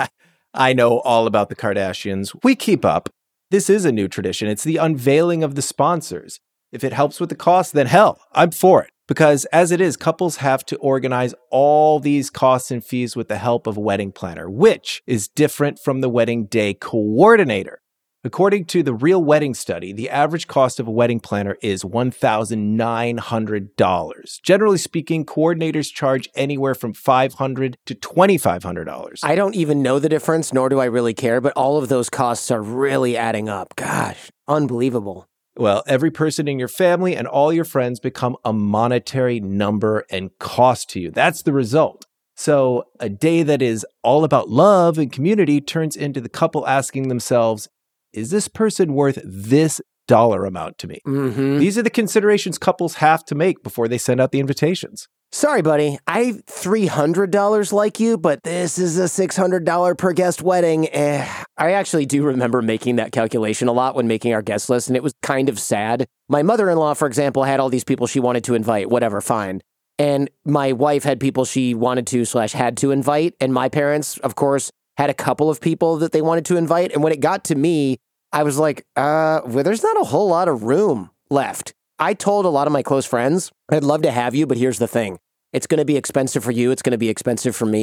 I know all about the Kardashians. We keep up. This is a new tradition. It's the unveiling of the sponsors. If it helps with the cost, then hell, I'm for it. Because as it is, couples have to organize all these costs and fees with the help of a wedding planner, which is different from the wedding day coordinator. According to the Real Wedding Study, the average cost of a wedding planner is one thousand nine hundred dollars. Generally speaking, coordinators charge anywhere from five hundred dollars to twenty-five hundred dollars. I don't even know the difference, nor do I really care, but all of those costs are really adding up. Gosh, unbelievable. Well, every person in your family and all your friends become a monetary number and cost to you. That's the result. So a day that is all about love and community turns into the couple asking themselves, is this person worth this dollar amount to me? Mm-hmm. These are the considerations couples have to make before they send out the invitations. Sorry, buddy. I three hundred dollars like you, but this is a six hundred dollars per guest wedding. Eh. I actually do remember making that calculation a lot when making our guest list, and it was kind of sad. My mother-in-law, for example, had all these people she wanted to invite, whatever, fine. And my wife had people she wanted to slash had to invite, and my parents, of course, had a couple of people that they wanted to invite. And when it got to me, I was like, uh, well, there's not a whole lot of room left. I told a lot of my close friends, I'd love to have you, but here's the thing. It's going to be expensive for you. It's going to be expensive for me.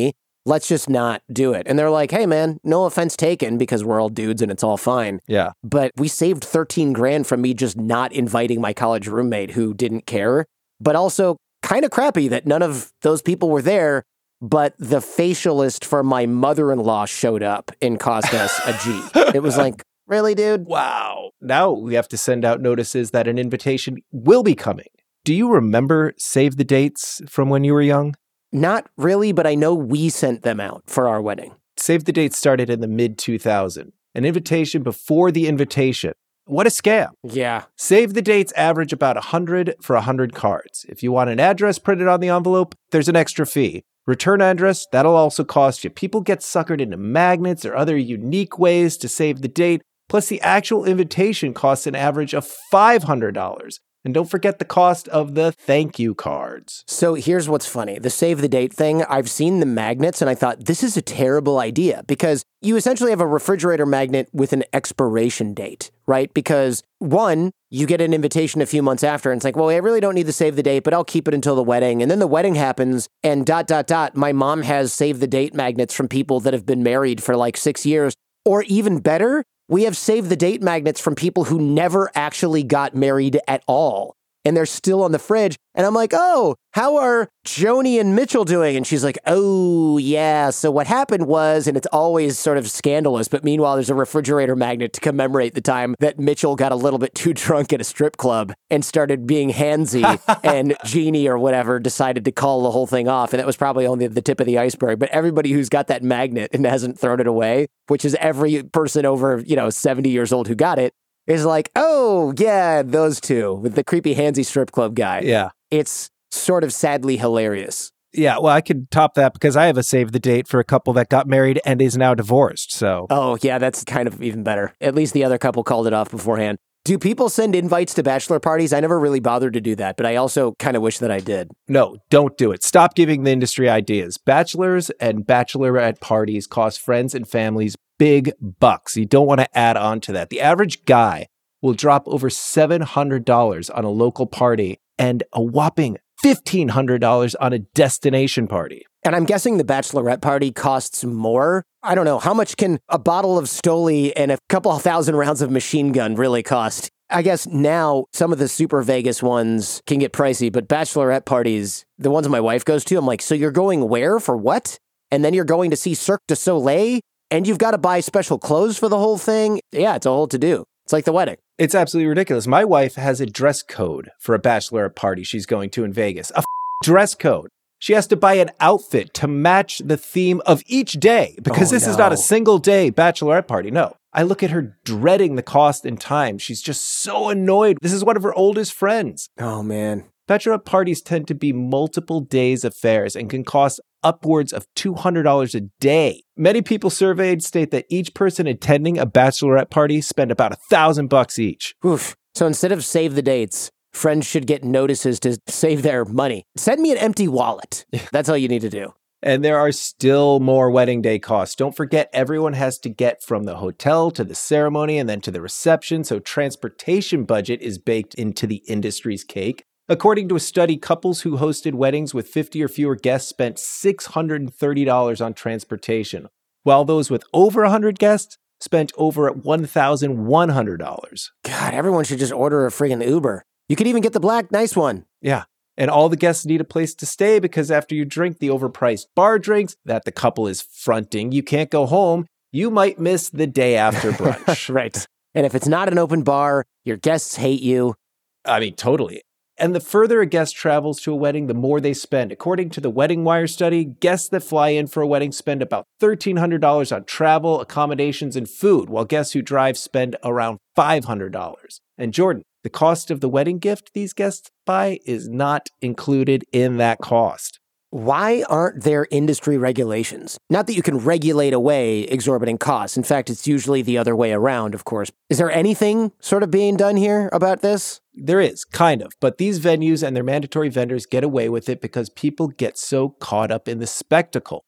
let's just not do it. And they're like, hey, man, no offense taken because we're all dudes and it's all fine. Yeah. But we saved thirteen grand from me just not inviting my college roommate who didn't care. But also kind of crappy that none of those people were there. But the facialist for my mother-in-law showed up and cost us a G. It was like, really, dude? Wow. Now we have to send out notices that an invitation will be coming. Do you remember save the dates from when you were young? Not really, but I know we sent them out for our wedding. Save the dates started in the mid two thousands. An invitation before the invitation. What a scam. Yeah. Save the dates average about one hundred for one hundred cards. If you want an address printed on the envelope, there's an extra fee. Return address, that'll also cost you. People get suckered into magnets or other unique ways to save the date. Plus, the actual invitation costs an average of five hundred dollars. And don't forget the cost of the thank you cards. So here's what's funny. The save the date thing, I've seen the magnets and I thought, this is a terrible idea because you essentially have a refrigerator magnet with an expiration date, right? Because one, you get an invitation a few months after and it's like, well, I really don't need to save the date, but I'll keep it until the wedding. And then the wedding happens and dot, dot, dot. My mom has save the date magnets from people that have been married for like six years. Or even better, we have save the date magnets from people who never actually got married at all. And they're still on the fridge. And I'm like, oh, how are Joni and Mitchell doing? And she's like, oh, yeah. So what happened was, and it's always sort of scandalous, but meanwhile, there's a refrigerator magnet to commemorate the time that Mitchell got a little bit too drunk at a strip club and started being handsy. And Jeannie or whatever decided to call the whole thing off. And that was probably only the tip of the iceberg. But everybody who's got that magnet and hasn't thrown it away, which is every person over, you know, seventy years old who got it, is like, oh, yeah, those two with the creepy handsy strip club guy. Yeah. It's sort of sadly hilarious. Yeah, well, I could top that because I have a save the date for a couple that got married and is now divorced, so. Oh, yeah, that's kind of even better. At least the other couple called it off beforehand. Do people send invites to bachelor parties? I never really bothered to do that, but I also kind of wish that I did. No, don't do it. Stop giving the industry ideas. Bachelors and bachelorette parties cost friends and families big bucks. You don't want to add on to that. The average guy will drop over seven hundred dollars on a local party and a whopping fifteen hundred dollars on a destination party. And I'm guessing the bachelorette party costs more. I don't know. How much can a bottle of Stoli and a couple of thousand rounds of machine gun really cost? I guess now some of the super Vegas ones can get pricey, but bachelorette parties, the ones my wife goes to, I'm like, so you're going where for what? And then you're going to see Cirque du Soleil and you've got to buy special clothes for the whole thing? Yeah, it's a whole to-do. It's like the wedding. It's absolutely ridiculous. My wife has a dress code for a bachelorette party she's going to in Vegas. A f- dress code. She has to buy an outfit to match the theme of each day because Oh, this is no. not a single day bachelorette party. No. I look at her dreading the cost and time. She's just so annoyed. This is one of her oldest friends. Oh, man. Bachelorette parties tend to be multiple days affairs and can cost upwards of two hundred dollars a day. Many people surveyed state that each person attending a bachelorette party spend about a thousand bucks each. Oof. So instead of save the dates, friends should get notices to save their money. Send me an empty wallet. That's all you need to do. And there are still more wedding day costs. Don't forget, everyone has to get from the hotel to the ceremony and then to the reception. So transportation budget is baked into the industry's cake. According to a study, couples who hosted weddings with fifty or fewer guests spent six hundred thirty dollars on transportation, while those with over one hundred guests spent over one thousand one hundred dollars. God, everyone should just order a friggin' Uber. You could even get the black nice one. Yeah. And all the guests need a place to stay because after you drink the overpriced bar drinks that the couple is fronting, you can't go home. You might miss the day after brunch. Right. And if it's not an open bar, your guests hate you. I mean, totally. And the further a guest travels to a wedding, the more they spend. According to the Wedding Wire study, guests that fly in for a wedding spend about thirteen hundred dollars on travel, accommodations, and food, while guests who drive spend around five hundred dollars. And Jordan, the cost of the wedding gift these guests buy is not included in that cost. Why aren't there industry regulations? Not that you can regulate away exorbitant costs. In fact, it's usually the other way around, of course. Is there anything sort of being done here about this? There is, kind of, but these venues and their mandatory vendors get away with it because people get so caught up in the spectacle.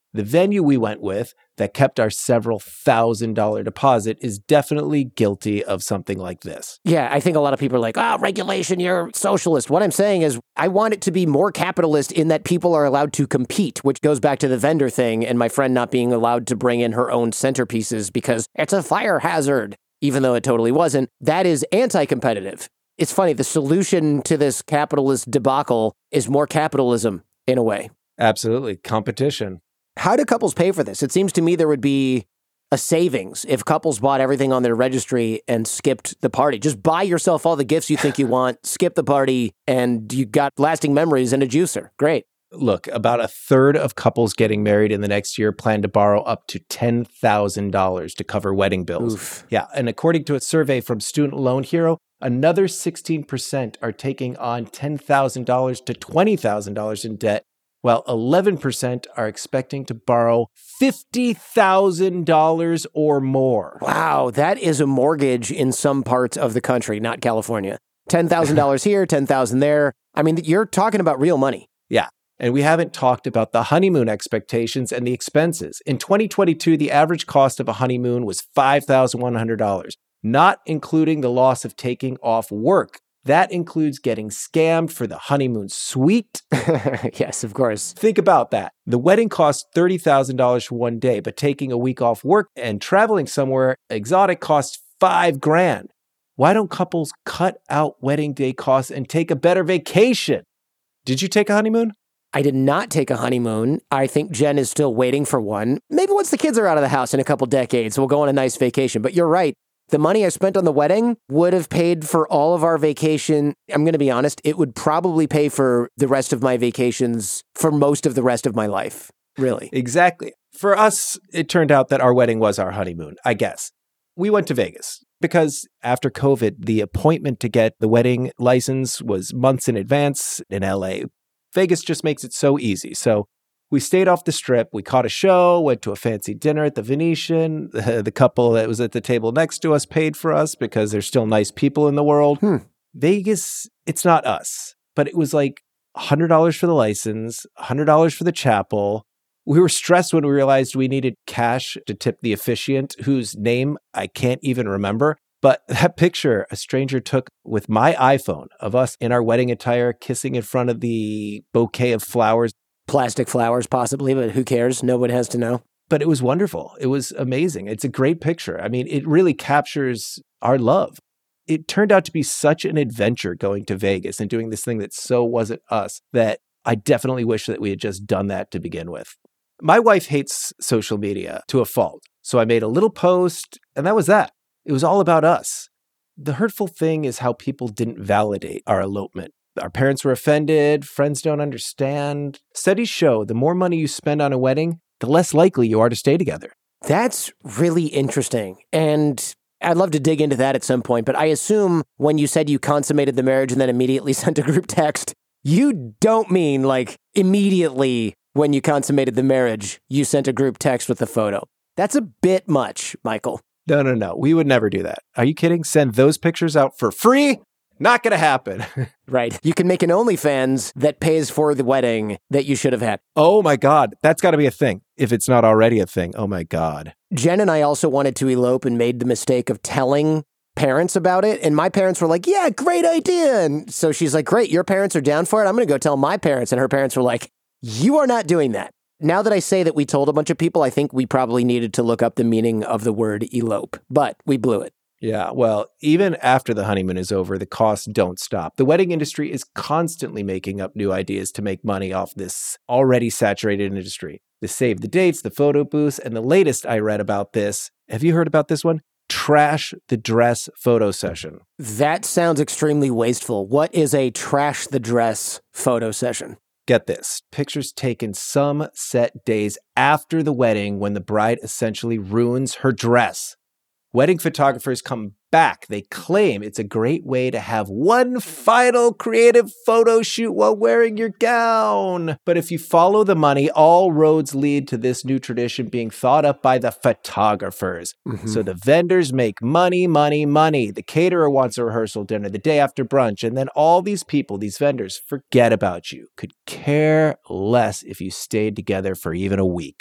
The venue we went with that kept our several thousand dollar deposit is definitely guilty of something like this. Yeah, I think a lot of people are like, oh, regulation, you're socialist. What I'm saying is I want it to be more capitalist in that people are allowed to compete, which goes back to the vendor thing and my friend not being allowed to bring in her own centerpieces because it's a fire hazard, even though it totally wasn't. That is anti-competitive. It's funny, the solution to this capitalist debacle is more capitalism in a way. Absolutely. Competition. How do couples pay for this? It seems to me there would be a savings if couples bought everything on their registry and skipped the party. Just buy yourself all the gifts you think you want, skip the party, and you got lasting memories and a juicer. Great. Look, about a third of couples getting married in the next year plan to borrow up to ten thousand dollars to cover wedding bills. Oof. Yeah, and according to a survey from Student Loan Hero, another sixteen percent are taking on ten thousand dollars to twenty thousand dollars in debt, while eleven percent are expecting to borrow fifty thousand dollars or more. Wow, that is a mortgage in some parts of the country, not California. ten thousand dollars here, ten thousand dollars there. I mean, you're talking about real money. Yeah. And we haven't talked about the honeymoon expectations and the expenses. In twenty twenty-two, the average cost of a honeymoon was five thousand one hundred dollars, not including the loss of taking off work. That includes getting scammed for the honeymoon suite. Yes, of course. Think about that. The wedding costs thirty thousand dollars for one day, but taking a week off work and traveling somewhere exotic costs five grand. Why don't couples cut out wedding day costs and take a better vacation? Did you take a honeymoon? I did not take a honeymoon. I think Jen is still waiting for one. Maybe once the kids are out of the house in a couple decades, we'll go on a nice vacation. But you're right. The money I spent on the wedding would have paid for all of our vacation. I'm going to be honest, it would probably pay for the rest of my vacations for most of the rest of my life. Really. Exactly. For us, it turned out that our wedding was our honeymoon, I guess. We went to Vegas because after COVID, the appointment to get the wedding license was months in advance in L A. Vegas just makes it so easy. So we stayed off the strip. We caught a show, went to a fancy dinner at the Venetian. The, the couple that was at the table next to us paid for us because there's still nice people in the world. Hmm. Vegas, it's not us, but it was like one hundred dollars for the license, one hundred dollars for the chapel. We were stressed when we realized we needed cash to tip the officiant, whose name I can't even remember. But that picture a stranger took with my iPhone of us in our wedding attire, kissing in front of the bouquet of flowers. Plastic flowers, possibly, but who cares? No one has to know. But it was wonderful. It was amazing. It's a great picture. I mean, it really captures our love. It turned out to be such an adventure going to Vegas and doing this thing that so wasn't us that I definitely wish that we had just done that to begin with. My wife hates social media to a fault. So I made a little post, and that was that. It was all about us. The hurtful thing is how people didn't validate our elopement. Our parents were offended. Friends don't understand. Studies show the more money you spend on a wedding, the less likely you are to stay together. That's really interesting. And I'd love to dig into that at some point. But I assume when you said you consummated the marriage and then immediately sent a group text, you don't mean like immediately when you consummated the marriage, you sent a group text with a photo. That's a bit much, Michael. No, no, no. We would never do that. Are you kidding? Send those pictures out for free? Not going to happen. Right. You can make an OnlyFans that pays for the wedding that you should have had. Oh my God. That's got to be a thing. If it's not already a thing. Oh my God. Jen and I also wanted to elope and made the mistake of telling parents about it. And my parents were like, yeah, great idea. And so she's like, great, your parents are down for it. I'm going to go tell my parents. And her parents were like, you are not doing that. Now that I say that we told a bunch of people, I think we probably needed to look up the meaning of the word elope, but we blew it. Yeah, well, even after the honeymoon is over, the costs don't stop. The wedding industry is constantly making up new ideas to make money off this already saturated industry. The save the dates, the photo booths, and the latest I read about this, have you heard about this one? Trash the dress photo session. That sounds extremely wasteful. What is a trash the dress photo session? Get this, pictures taken some set days after the wedding when the bride essentially ruins her dress. Wedding photographers come back. They claim it's a great way to have one final creative photo shoot while wearing your gown. But if you follow the money, all roads lead to this new tradition being thought up by the photographers. Mm-hmm. So the vendors make money, money, money. The caterer wants a rehearsal dinner the day after brunch. And then all these people, these vendors, forget about you. Could care less if you stayed together for even a week.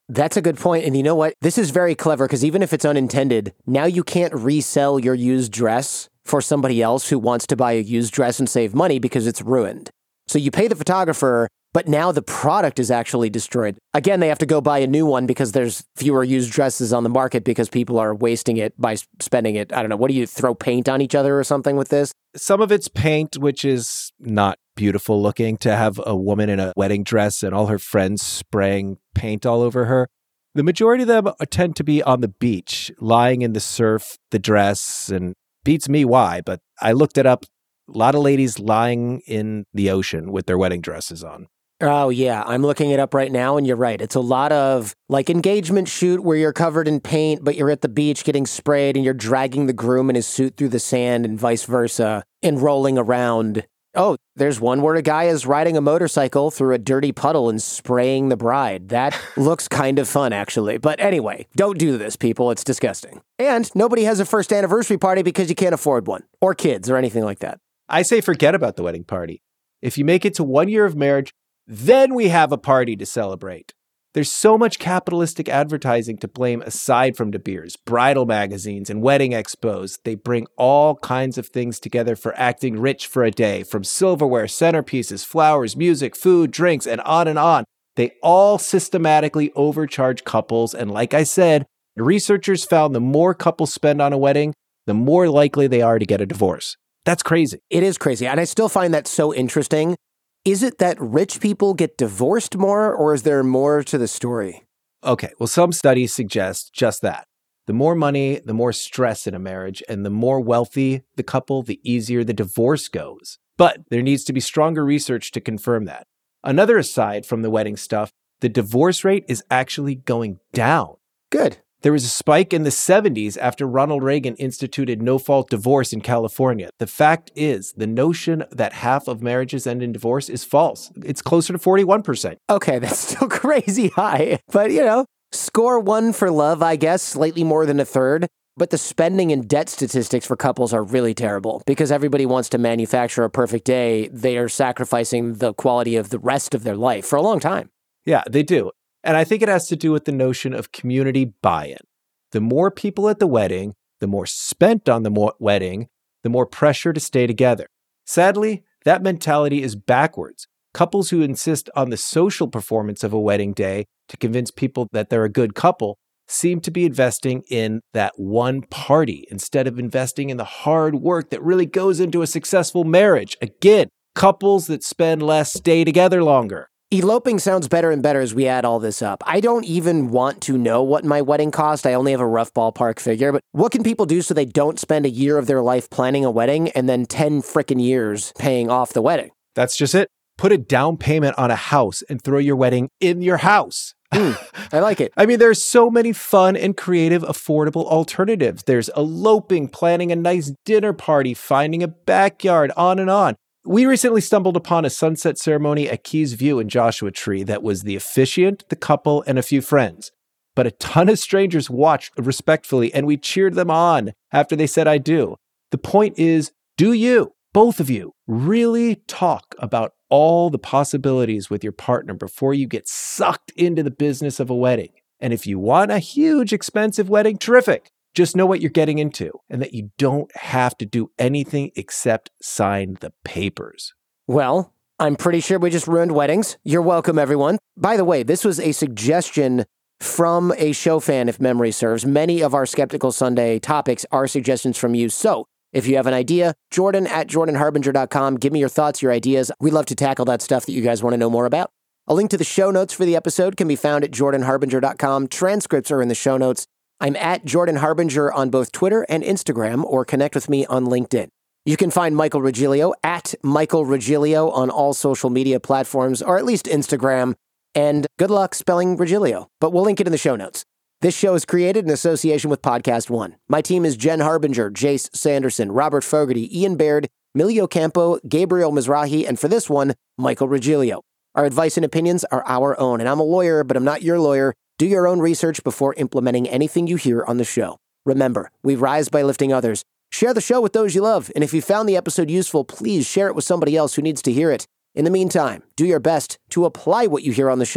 That's a good point. And you know what? This is very clever because even if it's unintended, now you can't resell your used dress for somebody else who wants to buy a used dress and save money because it's ruined. So you pay the photographer, but now the product is actually destroyed. Again, they have to go buy a new one because there's fewer used dresses on the market because people are wasting it by spending it. I don't know. What do you throw paint on each other or something with this? Some of it's paint, which is not beautiful looking to have a woman in a wedding dress and all her friends spraying paint all over her. The majority of them tend to be on the beach, lying in the surf, the dress, and beats me why, but I looked it up. A lot of ladies lying in the ocean with their wedding dresses on. Oh, yeah. I'm looking it up right now, and you're right. It's a lot of, like, engagement shoot where you're covered in paint, but you're at the beach getting sprayed, and you're dragging the groom in his suit through the sand and vice versa, and rolling around. Oh, there's one where a guy is riding a motorcycle through a dirty puddle and spraying the bride. That looks kind of fun, actually. But anyway, don't do this, people. It's disgusting. And nobody has a first anniversary party because you can't afford one, or kids, or anything like that. I say forget about the wedding party. If you make it to one year of marriage, then we have a party to celebrate. There's so much capitalistic advertising to blame aside from De Beers, bridal magazines, and wedding expos. They bring all kinds of things together for acting rich for a day, from silverware, centerpieces, flowers, music, food, drinks, and on and on. They all systematically overcharge couples, and like I said, researchers found the more couples spend on a wedding, the more likely they are to get a divorce. That's crazy. It is crazy, and I still find that so interesting. Is it that rich people get divorced more, or is there more to the story? Okay, well, some studies suggest just that. The more money, the more stress in a marriage, and the more wealthy the couple, the easier the divorce goes. But there needs to be stronger research to confirm that. Another aside from the wedding stuff, the divorce rate is actually going down. Good. There was a spike in the seventies after Ronald Reagan instituted no-fault divorce in California. The fact is, the notion that half of marriages end in divorce is false. It's closer to forty-one percent. Okay, that's still crazy high. But, you know, score one for love, I guess, slightly more than a third. But the spending and debt statistics for couples are really terrible because everybody wants to manufacture a perfect day. They are sacrificing the quality of the rest of their life for a long time. Yeah, they do. And I think it has to do with the notion of community buy-in. The more people at the wedding, the more spent on the mo- wedding, the more pressure to stay together. Sadly, that mentality is backwards. Couples who insist on the social performance of a wedding day to convince people that they're a good couple seem to be investing in that one party instead of investing in the hard work that really goes into a successful marriage. Again, couples that spend less stay together longer. Eloping sounds better and better as we add all this up. I don't even want to know what my wedding cost. I only have a rough ballpark figure. But what can people do so they don't spend a year of their life planning a wedding and then ten frickin' years paying off the wedding? That's just it. Put a down payment on a house and throw your wedding in your house. Mm, I like it. I mean, there's so many fun and creative, affordable alternatives. There's eloping, planning a nice dinner party, finding a backyard, on and on. We recently stumbled upon a sunset ceremony at Keys View in Joshua Tree that was the officiant, the couple, and a few friends. But a ton of strangers watched respectfully, and we cheered them on after they said, I do. The point is, do you, both of you, really talk about all the possibilities with your partner before you get sucked into the business of a wedding? And if you want a huge, expensive wedding, terrific. Just know what you're getting into and that you don't have to do anything except sign the papers. Well, I'm pretty sure we just ruined weddings. You're welcome, everyone. By the way, this was a suggestion from a show fan, if memory serves. Many of our Skeptical Sunday topics are suggestions from you. So if you have an idea, Jordan at jordan harbinger dot com. Give me your thoughts, your ideas. We'd love to tackle that stuff that you guys want to know more about. A link to the show notes for the episode can be found at jordan harbinger dot com. Transcripts are in the show notes. I'm at Jordan Harbinger on both Twitter and Instagram, or connect with me on LinkedIn. You can find Michael Regilio at Michael Regilio on all social media platforms, or at least Instagram. And good luck spelling Regilio, but we'll link it in the show notes. This show is created in association with Podcast One. My team is Jen Harbinger, Jace Sanderson, Robert Fogarty, Ian Baird, Millie Ocampo, Gabriel Mizrahi, and for this one, Michael Regilio. Our advice and opinions are our own, and I'm a lawyer, but I'm not your lawyer. Do your own research before implementing anything you hear on the show. Remember, we rise by lifting others. Share the show with those you love, and if you found the episode useful, please share it with somebody else who needs to hear it. In the meantime, do your best to apply what you hear on the show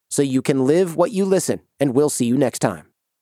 so you can live what you listen, and we'll see you next time.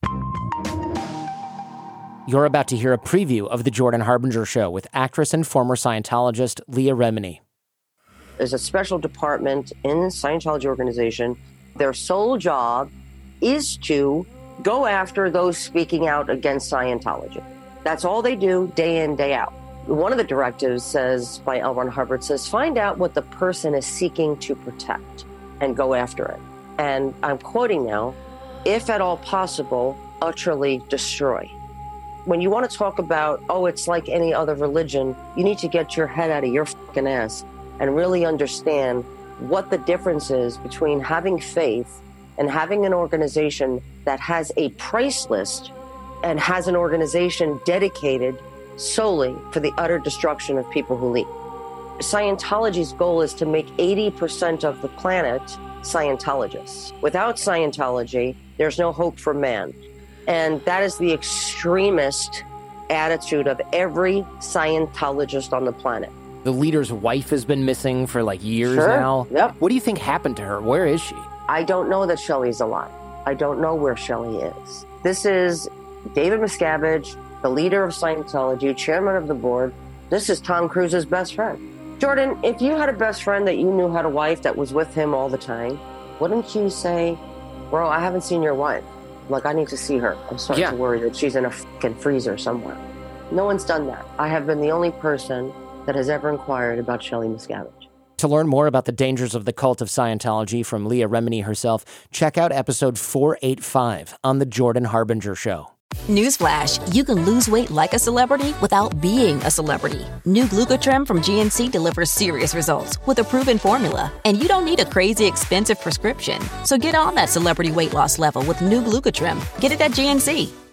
You're about to hear a preview of The Jordan Harbinger Show with actress and former Scientologist Leah Remini. There's a special department in the Scientology organization. Their sole job is to go after those speaking out against Scientology. That's all they do day in, day out. One of the directives says, by L. Ron Hubbard, says, find out what the person is seeking to protect and go after it. And I'm quoting now, if at all possible, utterly destroy. When you want to talk about, oh, it's like any other religion, you need to get your head out of your fucking ass and really understand what the difference is between having faith and having an organization that has a price list and has an organization dedicated solely for the utter destruction of people who leave. Scientology's goal is to make eighty percent of the planet Scientologists. Without Scientology, there's no hope for man. And that is the extremist attitude of every Scientologist on the planet. The leader's wife has been missing for like years Sure. now. Yep. What do you think happened to her? Where is she? I don't know that Shelley's alive. I don't know where Shelley is. This is David Miscavige, the leader of Scientology, chairman of the board. This is Tom Cruise's best friend. Jordan, if you had a best friend that you knew had a wife that was with him all the time, wouldn't you say, bro, I haven't seen your wife. Like, I need to see her. I'm starting Yeah. to worry that she's in a fucking freezer somewhere. No one's done that. I have been the only person that has ever inquired about Shelley Miscavige. To learn more about the dangers of the cult of Scientology from Leah Remini herself, check out episode four eighty-five on The Jordan Harbinger Show. Newsflash, you can lose weight like a celebrity without being a celebrity. New Glucotrim from G N C delivers serious results with a proven formula. And you don't need a crazy expensive prescription. So get on that celebrity weight loss level with new Glucotrim. Get it at G N C.